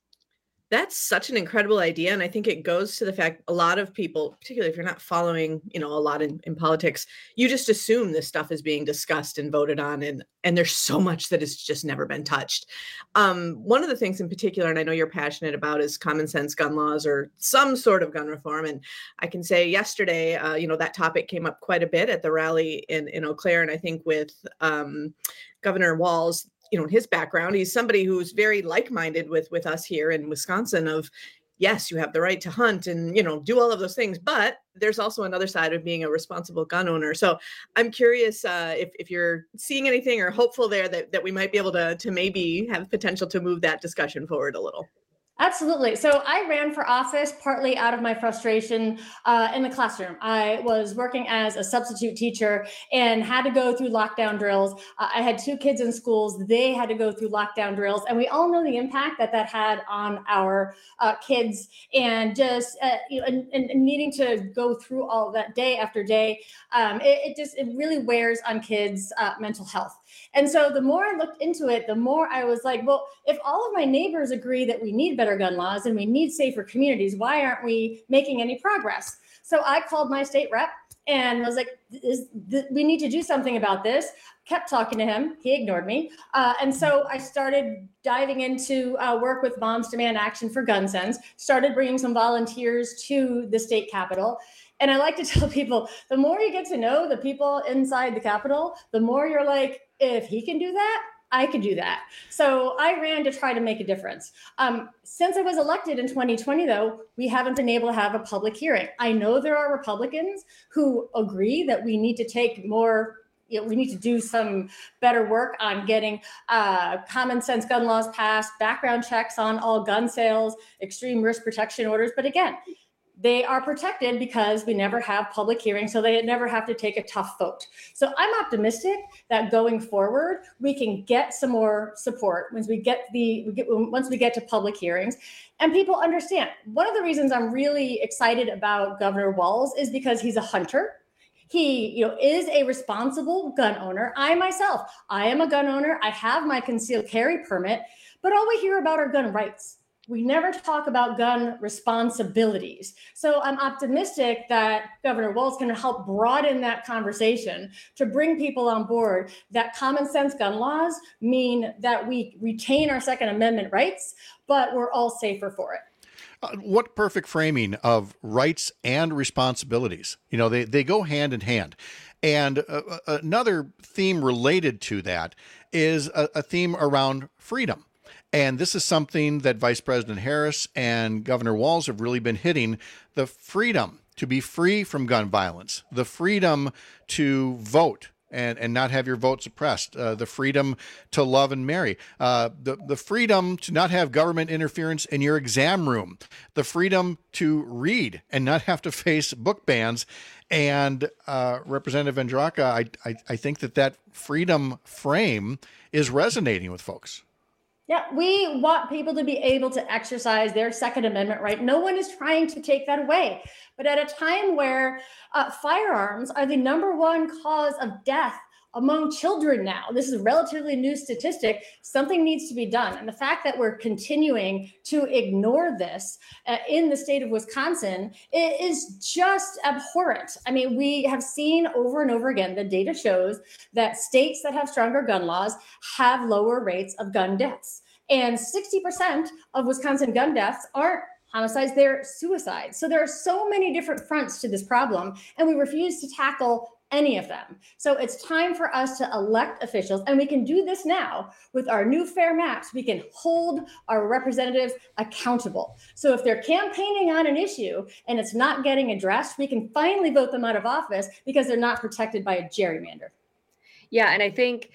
That's such an incredible idea. And I think it goes to the fact a lot of people, particularly if you're not following, a lot in politics, you just assume this stuff is being discussed and voted on. And there's so much that has just never been touched. One of the things in particular, and I know you're passionate about, is common sense gun laws or some sort of gun reform. And I can say yesterday, that topic came up quite a bit at the rally in Eau Claire. And I think with Governor Walz, his background, he's somebody who's very like-minded with us here in Wisconsin of, yes, you have the right to hunt and, do all of those things, but there's also another side of being a responsible gun owner. So I'm curious if you're seeing anything or hopeful there that we might be able to maybe have potential to move that discussion forward a little. Absolutely. So I ran for office partly out of my frustration in the classroom. I was working as a substitute teacher and had to go through lockdown drills. I had 2 kids in schools. They had to go through lockdown drills. And we all know the impact that had on our kids and just and needing to go through all of that day after day. It really wears on kids' mental health. And so the more I looked into it, the more I was like, well, if all of my neighbors agree that we need better gun laws and we need safer communities, why aren't we making any progress? So I called my state rep and was like, we need to do something about this. Kept talking to him. He ignored me. And so I started diving into work with Moms Demand Action for Gun Sense, started bringing some volunteers to the state capitol. And I like to tell people, the more you get to know the people inside the Capitol, the more you're like, if he can do that, I can do that. So I ran to try to make a difference. Since I was elected in 2020, though, we haven't been able to have a public hearing. I know there are Republicans who agree that we need to take more, we need to do some better work on getting common sense gun laws passed, background checks on all gun sales, extreme risk protection orders. But again, they are protected because we never have public hearings, so they never have to take a tough vote. So I'm optimistic that going forward, we can get some more support once we get to public hearings and people understand. One of the reasons I'm really excited about Governor Walz is because he's a hunter. He, is a responsible gun owner. I am a gun owner. I have my concealed carry permit, but all we hear about are gun rights. We never talk about gun responsibilities. So I'm optimistic that Governor Walz can help broaden that conversation to bring people on board that common sense gun laws mean that we retain our Second Amendment rights, but we're all safer for it. What perfect framing of rights and responsibilities. You know, they go hand in hand. And another theme related to that is a theme around freedom. And this is something that Vice President Harris and Governor Walz have really been hitting, the freedom to be free from gun violence, the freedom to vote and not have your vote suppressed, the freedom to love and marry, the freedom to not have government interference in your exam room, the freedom to read and not have to face book bans. And Representative Andraca, I think that freedom frame is resonating with folks. Yeah, we want people to be able to exercise their Second Amendment right. No one is trying to take that away. But at a time where firearms are the number one cause of death among children now, this is a relatively new statistic, something needs to be done. And the fact that we're continuing to ignore this in the state of Wisconsin is just abhorrent. I mean, we have seen over and over again, the data shows that states that have stronger gun laws have lower rates of gun deaths. And 60% of Wisconsin gun deaths aren't homicides, they're suicides. So there are so many different fronts to this problem, and we refuse to tackle any of them. So it's time for us to elect officials, and we can do this now with our new fair maps. We can hold our representatives accountable. So if they're campaigning on an issue and it's not getting addressed, we can finally vote them out of office because they're not protected by a gerrymander. Yeah, and I think,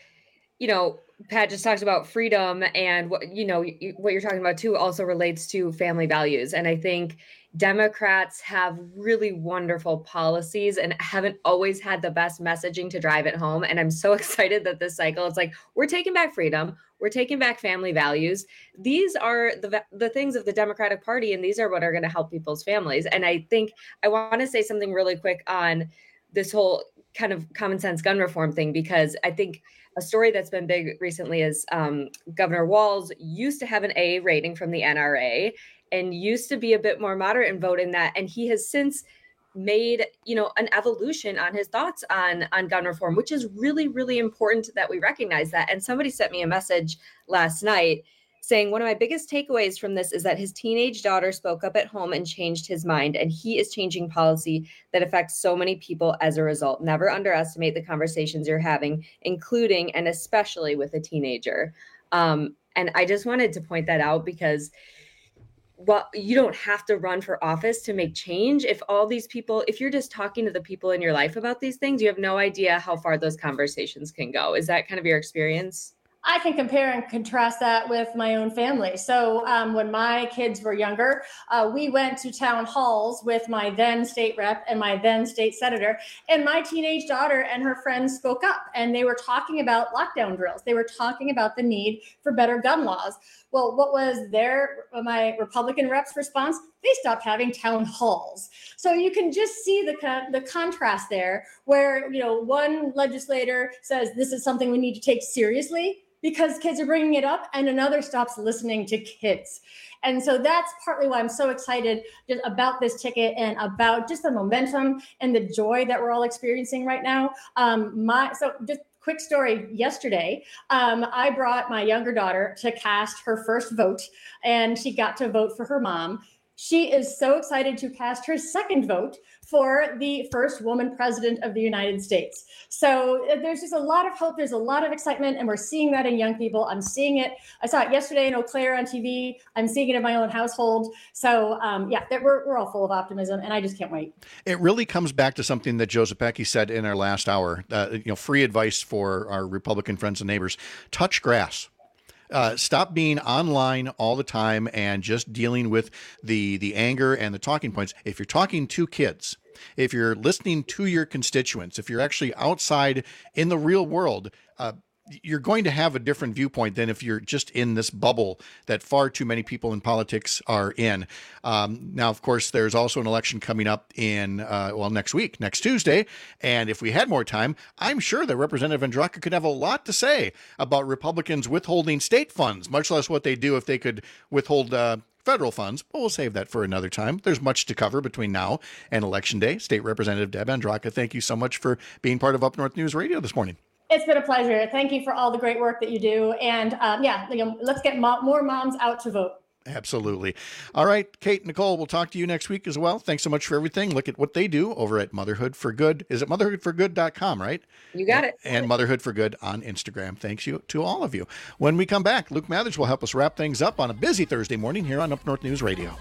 Pat just talked about freedom, and what you're talking about too also relates to family values. And I think Democrats have really wonderful policies and haven't always had the best messaging to drive it home. And I'm so excited that this cycle, it's like, we're taking back freedom. We're taking back family values. These are the things of the Democratic Party, and these are what are going to help people's families. And I think I want to say something really quick on this whole kind of common sense gun reform thing, because I think a story that's been big recently is Governor Walz used to have an A rating from the NRA and used to be a bit more moderate in voting that. And he has since made, an evolution on his thoughts on gun reform, which is really, really important that we recognize that. And somebody sent me a message last night saying, one of my biggest takeaways from this is that his teenage daughter spoke up at home and changed his mind. And he is changing policy that affects so many people as a result. Never underestimate the conversations you're having, including and especially with a teenager. And I just wanted to point that out because you don't have to run for office to make change. If you're just talking to the people in your life about these things, you have no idea how far those conversations can go. Is that kind of your experience? I can compare and contrast that with my own family. So when my kids were younger, we went to town halls with my then state rep and my then state senator, and my teenage daughter and her friends spoke up, and they were talking about lockdown drills. They were talking about the need for better gun laws. Well, what was my Republican rep's response? They stopped having town halls. So you can just see the contrast there, where one legislator says this is something we need to take seriously because kids are bringing it up, and another stops listening to kids. And so that's partly why I'm so excited just about this ticket and about just the momentum and the joy that we're all experiencing right now. Quick story, yesterday, I brought my younger daughter to cast her first vote, and she got to vote for her mom. She is so excited to cast her second vote for the first woman president of the United States. So there's just a lot of hope. There's a lot of excitement, and we're seeing that in young people. I'm seeing it. I saw it yesterday in Eau Claire on TV. I'm seeing it in my own household. So we're all full of optimism, and I just can't wait. It really comes back to something that Joe Zepecki said in our last hour. Free advice for our Republican friends and neighbors: touch grass. Stop being online all the time and just dealing with the anger and the talking points. If you're talking to kids, if you're listening to your constituents, if you're actually outside in the real world, you're going to have a different viewpoint than if you're just in this bubble that far too many people in politics are in. Now, of course, there's also an election coming up in, next week, next Tuesday. And if we had more time, I'm sure that Representative Andraca could have a lot to say about Republicans withholding state funds, much less what they do if they could withhold federal funds, but we'll save that for another time. There's much to cover between now and Election Day. State Representative Deb Andraca, thank you so much for being part of Up North News Radio this morning. It's been a pleasure. Thank you for all the great work that you do. And let's get more moms out to vote. Absolutely. All right, Kate, Nicole, we'll talk to you next week as well. Thanks so much for everything. Look at what they do over at Motherhood for Good. Is it motherhoodforgood.com, right? You got it. And Motherhood for Good on Instagram. Thanks you to all of you. When we come back, Luke Mathers will help us wrap things up on a busy Thursday morning here on Up North News Radio.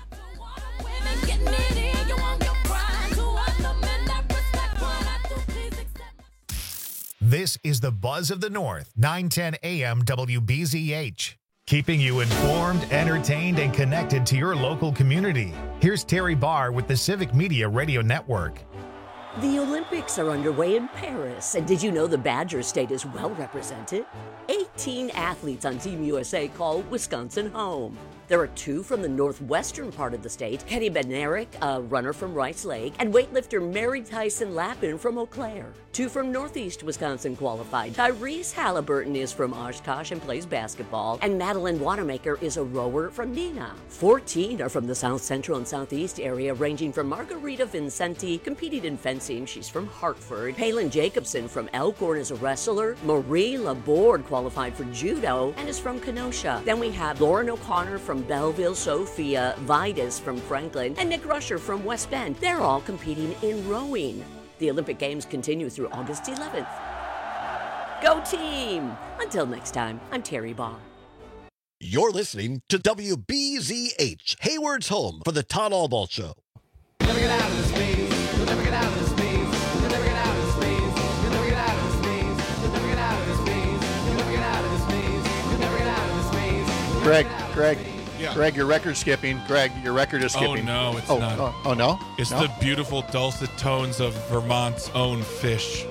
This is the Buzz of the North, 910 AM WBZH. Keeping you informed, entertained, and connected to your local community. Here's Terry Barr with the Civic Media Radio Network. The Olympics are underway in Paris, and did you know the Badger State is well represented? 18 athletes on Team USA call Wisconsin home. There are 2 from the northwestern part of the state, Kenny Bednarik, a runner from Rice Lake, and weightlifter Mary Tyson Lappin from Eau Claire. 2 from northeast Wisconsin qualified. Tyrese Halliburton is from Oshkosh and plays basketball, and Madeline Wanamaker is a rower from Neenah. 14 are from the south central and southeast area, ranging from Margarita Vincenti, competed in fencing, she's from Hartford. Palin Jacobson from Elkhorn is a wrestler. Marie Laborde qualified for judo and is from Kenosha. Then we have Lauren O'Connor from Belleville, Sophia Vidas from Franklin, and Nick Rusher from West Bend. They're all competing in rowing. The Olympic Games continue through August 11th. Go team! Until next time, I'm Terry Baugh. You're listening to WBZH, Hayward's home for the Todd Albaugh Show. Never get out of this maze. You'll never get out of this maze. You'll never get out of this maze. You'll never get out of this maze. You'll never get out of this maze. You'll never get out of this maze. You'll never get out of this maze. Greg, your record's skipping. Greg, your record is skipping. Oh, no, it's not. Oh, no? It's No? the beautiful dulcet tones of Vermont's own Fish.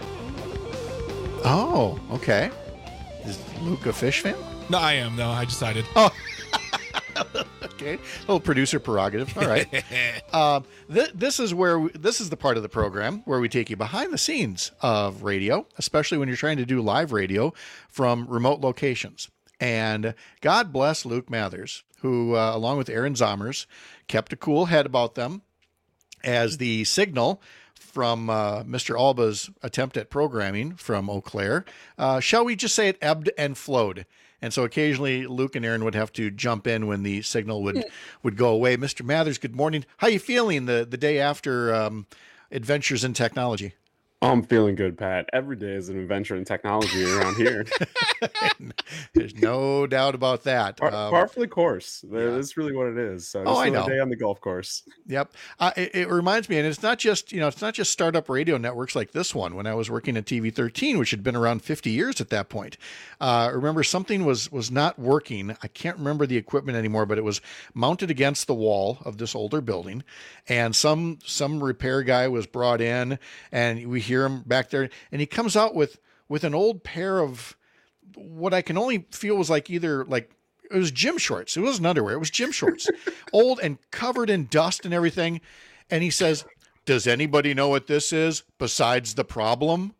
Oh, okay. Is Luke a Fish fan? No, I am. No, I decided. Oh, okay. Little producer prerogative. All right. This is the part of the program where we take you behind the scenes of radio, especially when you're trying to do live radio from remote locations. And God bless Luke Mathers, who, along with Aaron Zommers, kept a cool head about them as the signal from Mr. Albaugh's attempt at programming from Eau Claire. Shall we just say it ebbed and flowed? And so occasionally Luke and Aaron would have to jump in when the signal would go away. Mr. Mathers, good morning. How are you feeling the day after Adventures in Technology? I'm feeling good, Pat. Every day is an adventure in technology around here. There's no doubt about that. Par for the course. That's really what it is. So just I know. another day on the golf course. Yep. It reminds me, and it's not just startup radio networks like this one. When I was working at TV 13, which had been around 50 years at that point, I remember something was not working. I can't remember the equipment anymore, but it was mounted against the wall of this older building, and some repair guy was brought in, and we hear him back there, and he comes out with an old pair of what I can only feel was it was gym shorts. It wasn't underwear. It was gym shorts, old and covered in dust and everything. And he says, "Does anybody know what this is besides the problem?"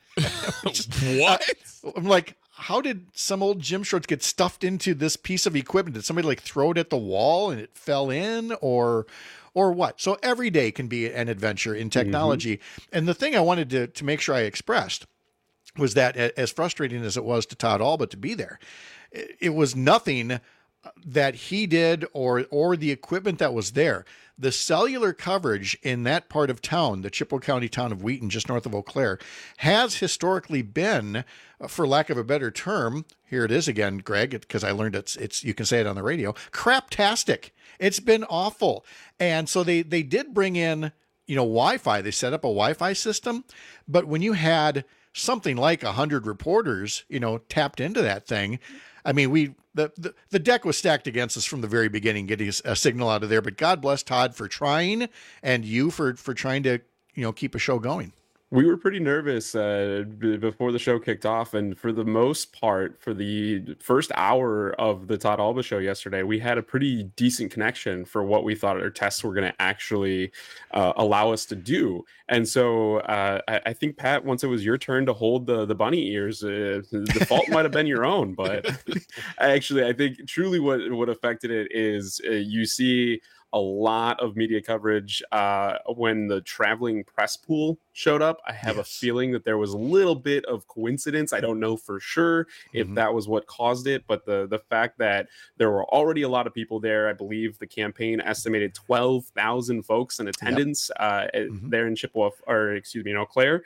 What? I'm like, how did some old gym shorts get stuffed into this piece of equipment? Did somebody throw it at the wall and it fell in, or what? So every day can be an adventure in technology. Mm-hmm. And the thing I wanted to make sure I expressed was that, as frustrating as it was to Todd Albaugh to be there, it was nothing that he did or the equipment that was there. The cellular coverage in that part of town, the Chippewa County town of Wheaton, just north of Eau Claire, has historically been, for lack of a better term, here it is again, Greg, because I learned it's you can say it on the radio, craptastic. It's been awful. And so they did bring in, Wi-Fi. They set up a Wi-Fi system, but when you had something like 100 reporters, tapped into that thing, I mean, the deck was stacked against us from the very beginning, getting a signal out of there. But God bless Todd for trying, and you for trying to, keep a show going. We were pretty nervous before the show kicked off, and for the most part, for the first hour of the Todd Albaugh Show yesterday, we had a pretty decent connection for what we thought our tests were going to actually allow us to do. And so I think, Pat, once it was your turn to hold the bunny ears, the fault might have been your own. But I think truly what affected it is you see a lot of media coverage when the traveling press pool showed up. I have a feeling that there was a little bit of coincidence. I don't know for sure if that was what caused it, but the fact that there were already a lot of people there, I believe the campaign estimated 12,000 folks in attendance there in Chippewa, or excuse me, in Eau Claire.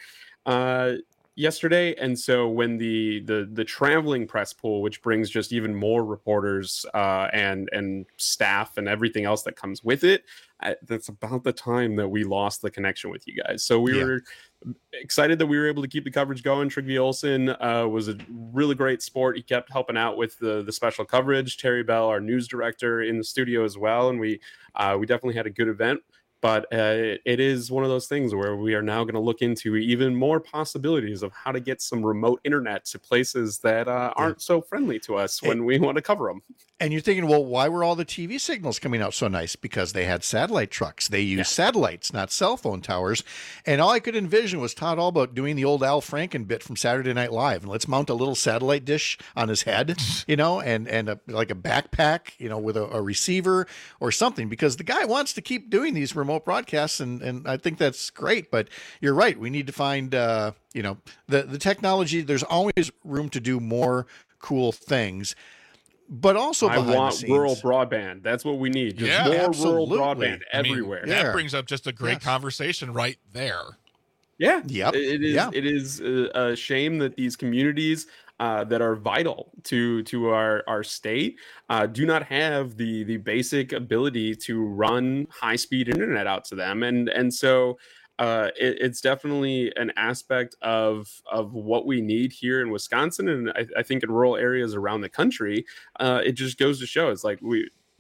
Yesterday, and so when the traveling press pool, which brings just even more reporters and staff and everything else that comes with it, that's about the time that we lost the connection with you guys. So we were excited that we were able to keep the coverage going. Trygve Olsen was a really great sport. He kept helping out with the special coverage. Terry Bell, our news director, in the studio as well, and we definitely had a good event. But it is one of those things where we are now going to look into even more possibilities of how to get some remote internet to places that aren't so friendly to us when we want to cover them. And you're thinking, well, why were all the TV signals coming out so nice? Because they had satellite trucks. They used satellites, not cell phone towers. And all I could envision was Todd Albaugh doing the old Al Franken bit from Saturday Night Live. And let's mount a little satellite dish on his head, and like a backpack, with a receiver or something. Because the guy wants to keep doing these remote broadcasts, and I think that's great. But you're right. We need to find, the technology. There's always room to do more cool things. But also I want rural broadband. That's what we need. Just more rural broadband everywhere. That brings up just a great conversation right there. Yeah. Yep. It is a shame that these communities that are vital to our state do not have the basic ability to run high-speed internet out to them. And so it's definitely an aspect of what we need here in Wisconsin, and I think in rural areas around the country. It just goes to show it's like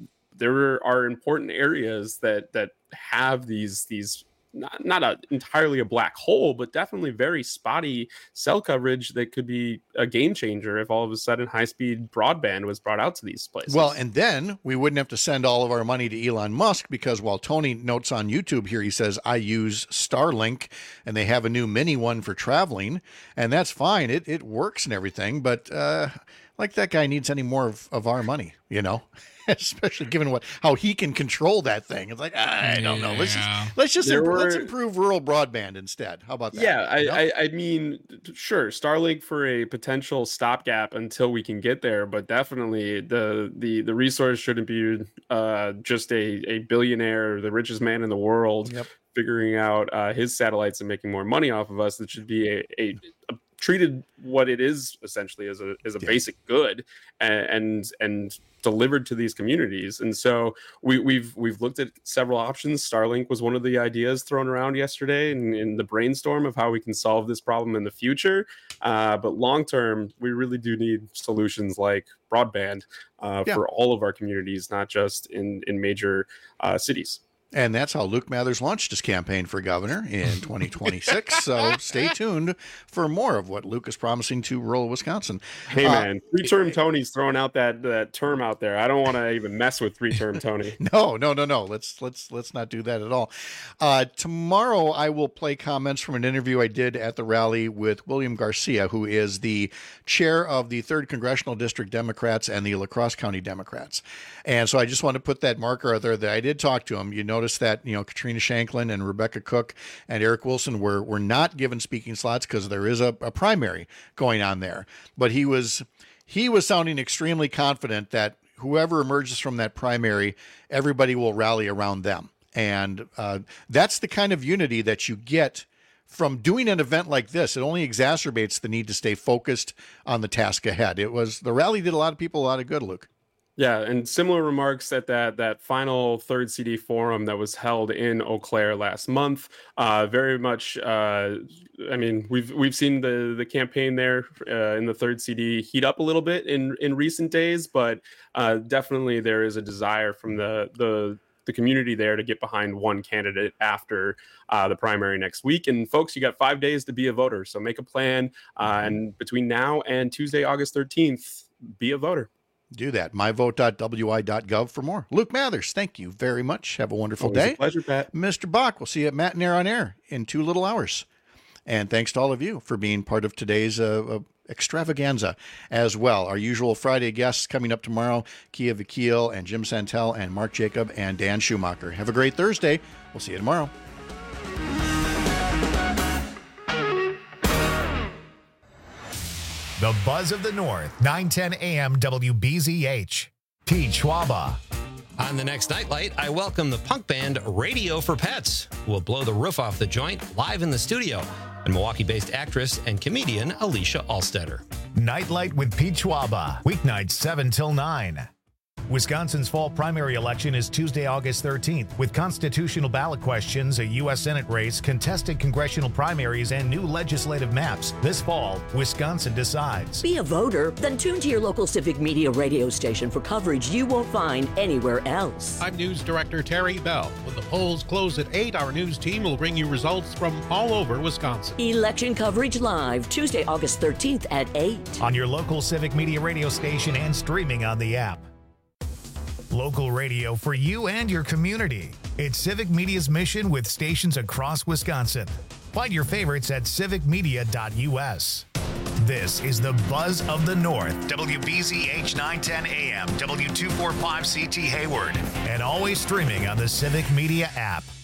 there are important areas that have these not entirely a black hole, but definitely very spotty cell coverage that could be a game changer if all of a sudden high-speed broadband was brought out to these places. Well, and then we wouldn't have to send all of our money to Elon Musk, because while Tony notes on YouTube here, he says, I use Starlink, and they have a new mini one for traveling, and that's fine. It works and everything, but like that guy needs any more of our money, especially given how he can control that thing. It's like, I don't know. Let's improve rural broadband instead. How about that? Yeah, I mean, sure, Starlink for a potential stopgap until we can get there, but definitely the resource shouldn't be just a billionaire, the richest man in the world, figuring out his satellites and making more money off of us. It should be a treated what it is essentially as a basic good and delivered to these communities. And so we've looked at several options. Starlink was one of the ideas thrown around yesterday in the brainstorm of how we can solve this problem in the future. But long term, we really do need solutions like broadband for all of our communities, not just in major cities. And that's how Luke Mathers launched his campaign for governor in 2026. So stay tuned for more of what Luke is promising to rural Wisconsin. Hey, man, three-term Tony's throwing out that term out there. I don't want to even mess with three-term Tony. No. Let's not do that at all. Tomorrow, I will play comments from an interview I did at the rally with William Garcia, who is the chair of the 3rd Congressional District Democrats and the La Crosse County Democrats. And so I just want to put that marker out there that I did talk to him. Notice that, Katrina Shanklin and Rebecca Cook and Eric Wilson were not given speaking slots because there is a primary going on there. But he was sounding extremely confident that whoever emerges from that primary, everybody will rally around them. And that's the kind of unity that you get from doing an event like this. It only exacerbates the need to stay focused on the task ahead. The rally did a lot of people a lot of good, Luke. Yeah, and similar remarks at that final 3rd CD forum that was held in Eau Claire last month. Very much, we've seen the campaign there in the 3rd CD heat up a little bit in recent days, but definitely there is a desire from the community there to get behind one candidate after the primary next week. And folks, you got 5 days to be a voter, so make a plan. And between now and Tuesday, August 13th, be a voter. Do that. myvote.wi.gov for more. Luke Mathers, thank you very much. Have a wonderful day. A pleasure, Pat. Mr. Bach, we'll see you at Matt and Air on Air in 2 little hours. And thanks to all of you for being part of today's extravaganza as well. Our usual Friday guests coming up tomorrow, Kia Vakil and Jim Santel and Mark Jacob and Dan Schumacher. Have a great Thursday. We'll see you tomorrow. The Buzz of the North, 9:10 a.m. WBZH. Pete Schwaba. On the next Nightlight, I welcome the punk band Radio for Pets, who will blow the roof off the joint live in the studio, and Milwaukee-based actress and comedian Alicia Alstetter. Nightlight with Pete Schwaba, weeknights 7 till 9. Wisconsin's fall primary election is Tuesday, August 13th, with constitutional ballot questions, a U.S. Senate race, contested congressional primaries, and new legislative maps. This fall, Wisconsin decides. Be a voter, then tune to your local Civic Media radio station for coverage you won't find anywhere else. I'm News Director Terry Bell. When the polls close at 8, our news team will bring you results from all over Wisconsin. Election coverage live, Tuesday, August 13th at 8. On your local Civic Media radio station and streaming on the app. Local radio for you and your community. It's Civic Media's mission with stations across Wisconsin. Find your favorites at civicmedia.us. This is the Buzz of the North, WBZH 910 AM, W245CT Hayward, and always streaming on the Civic Media app.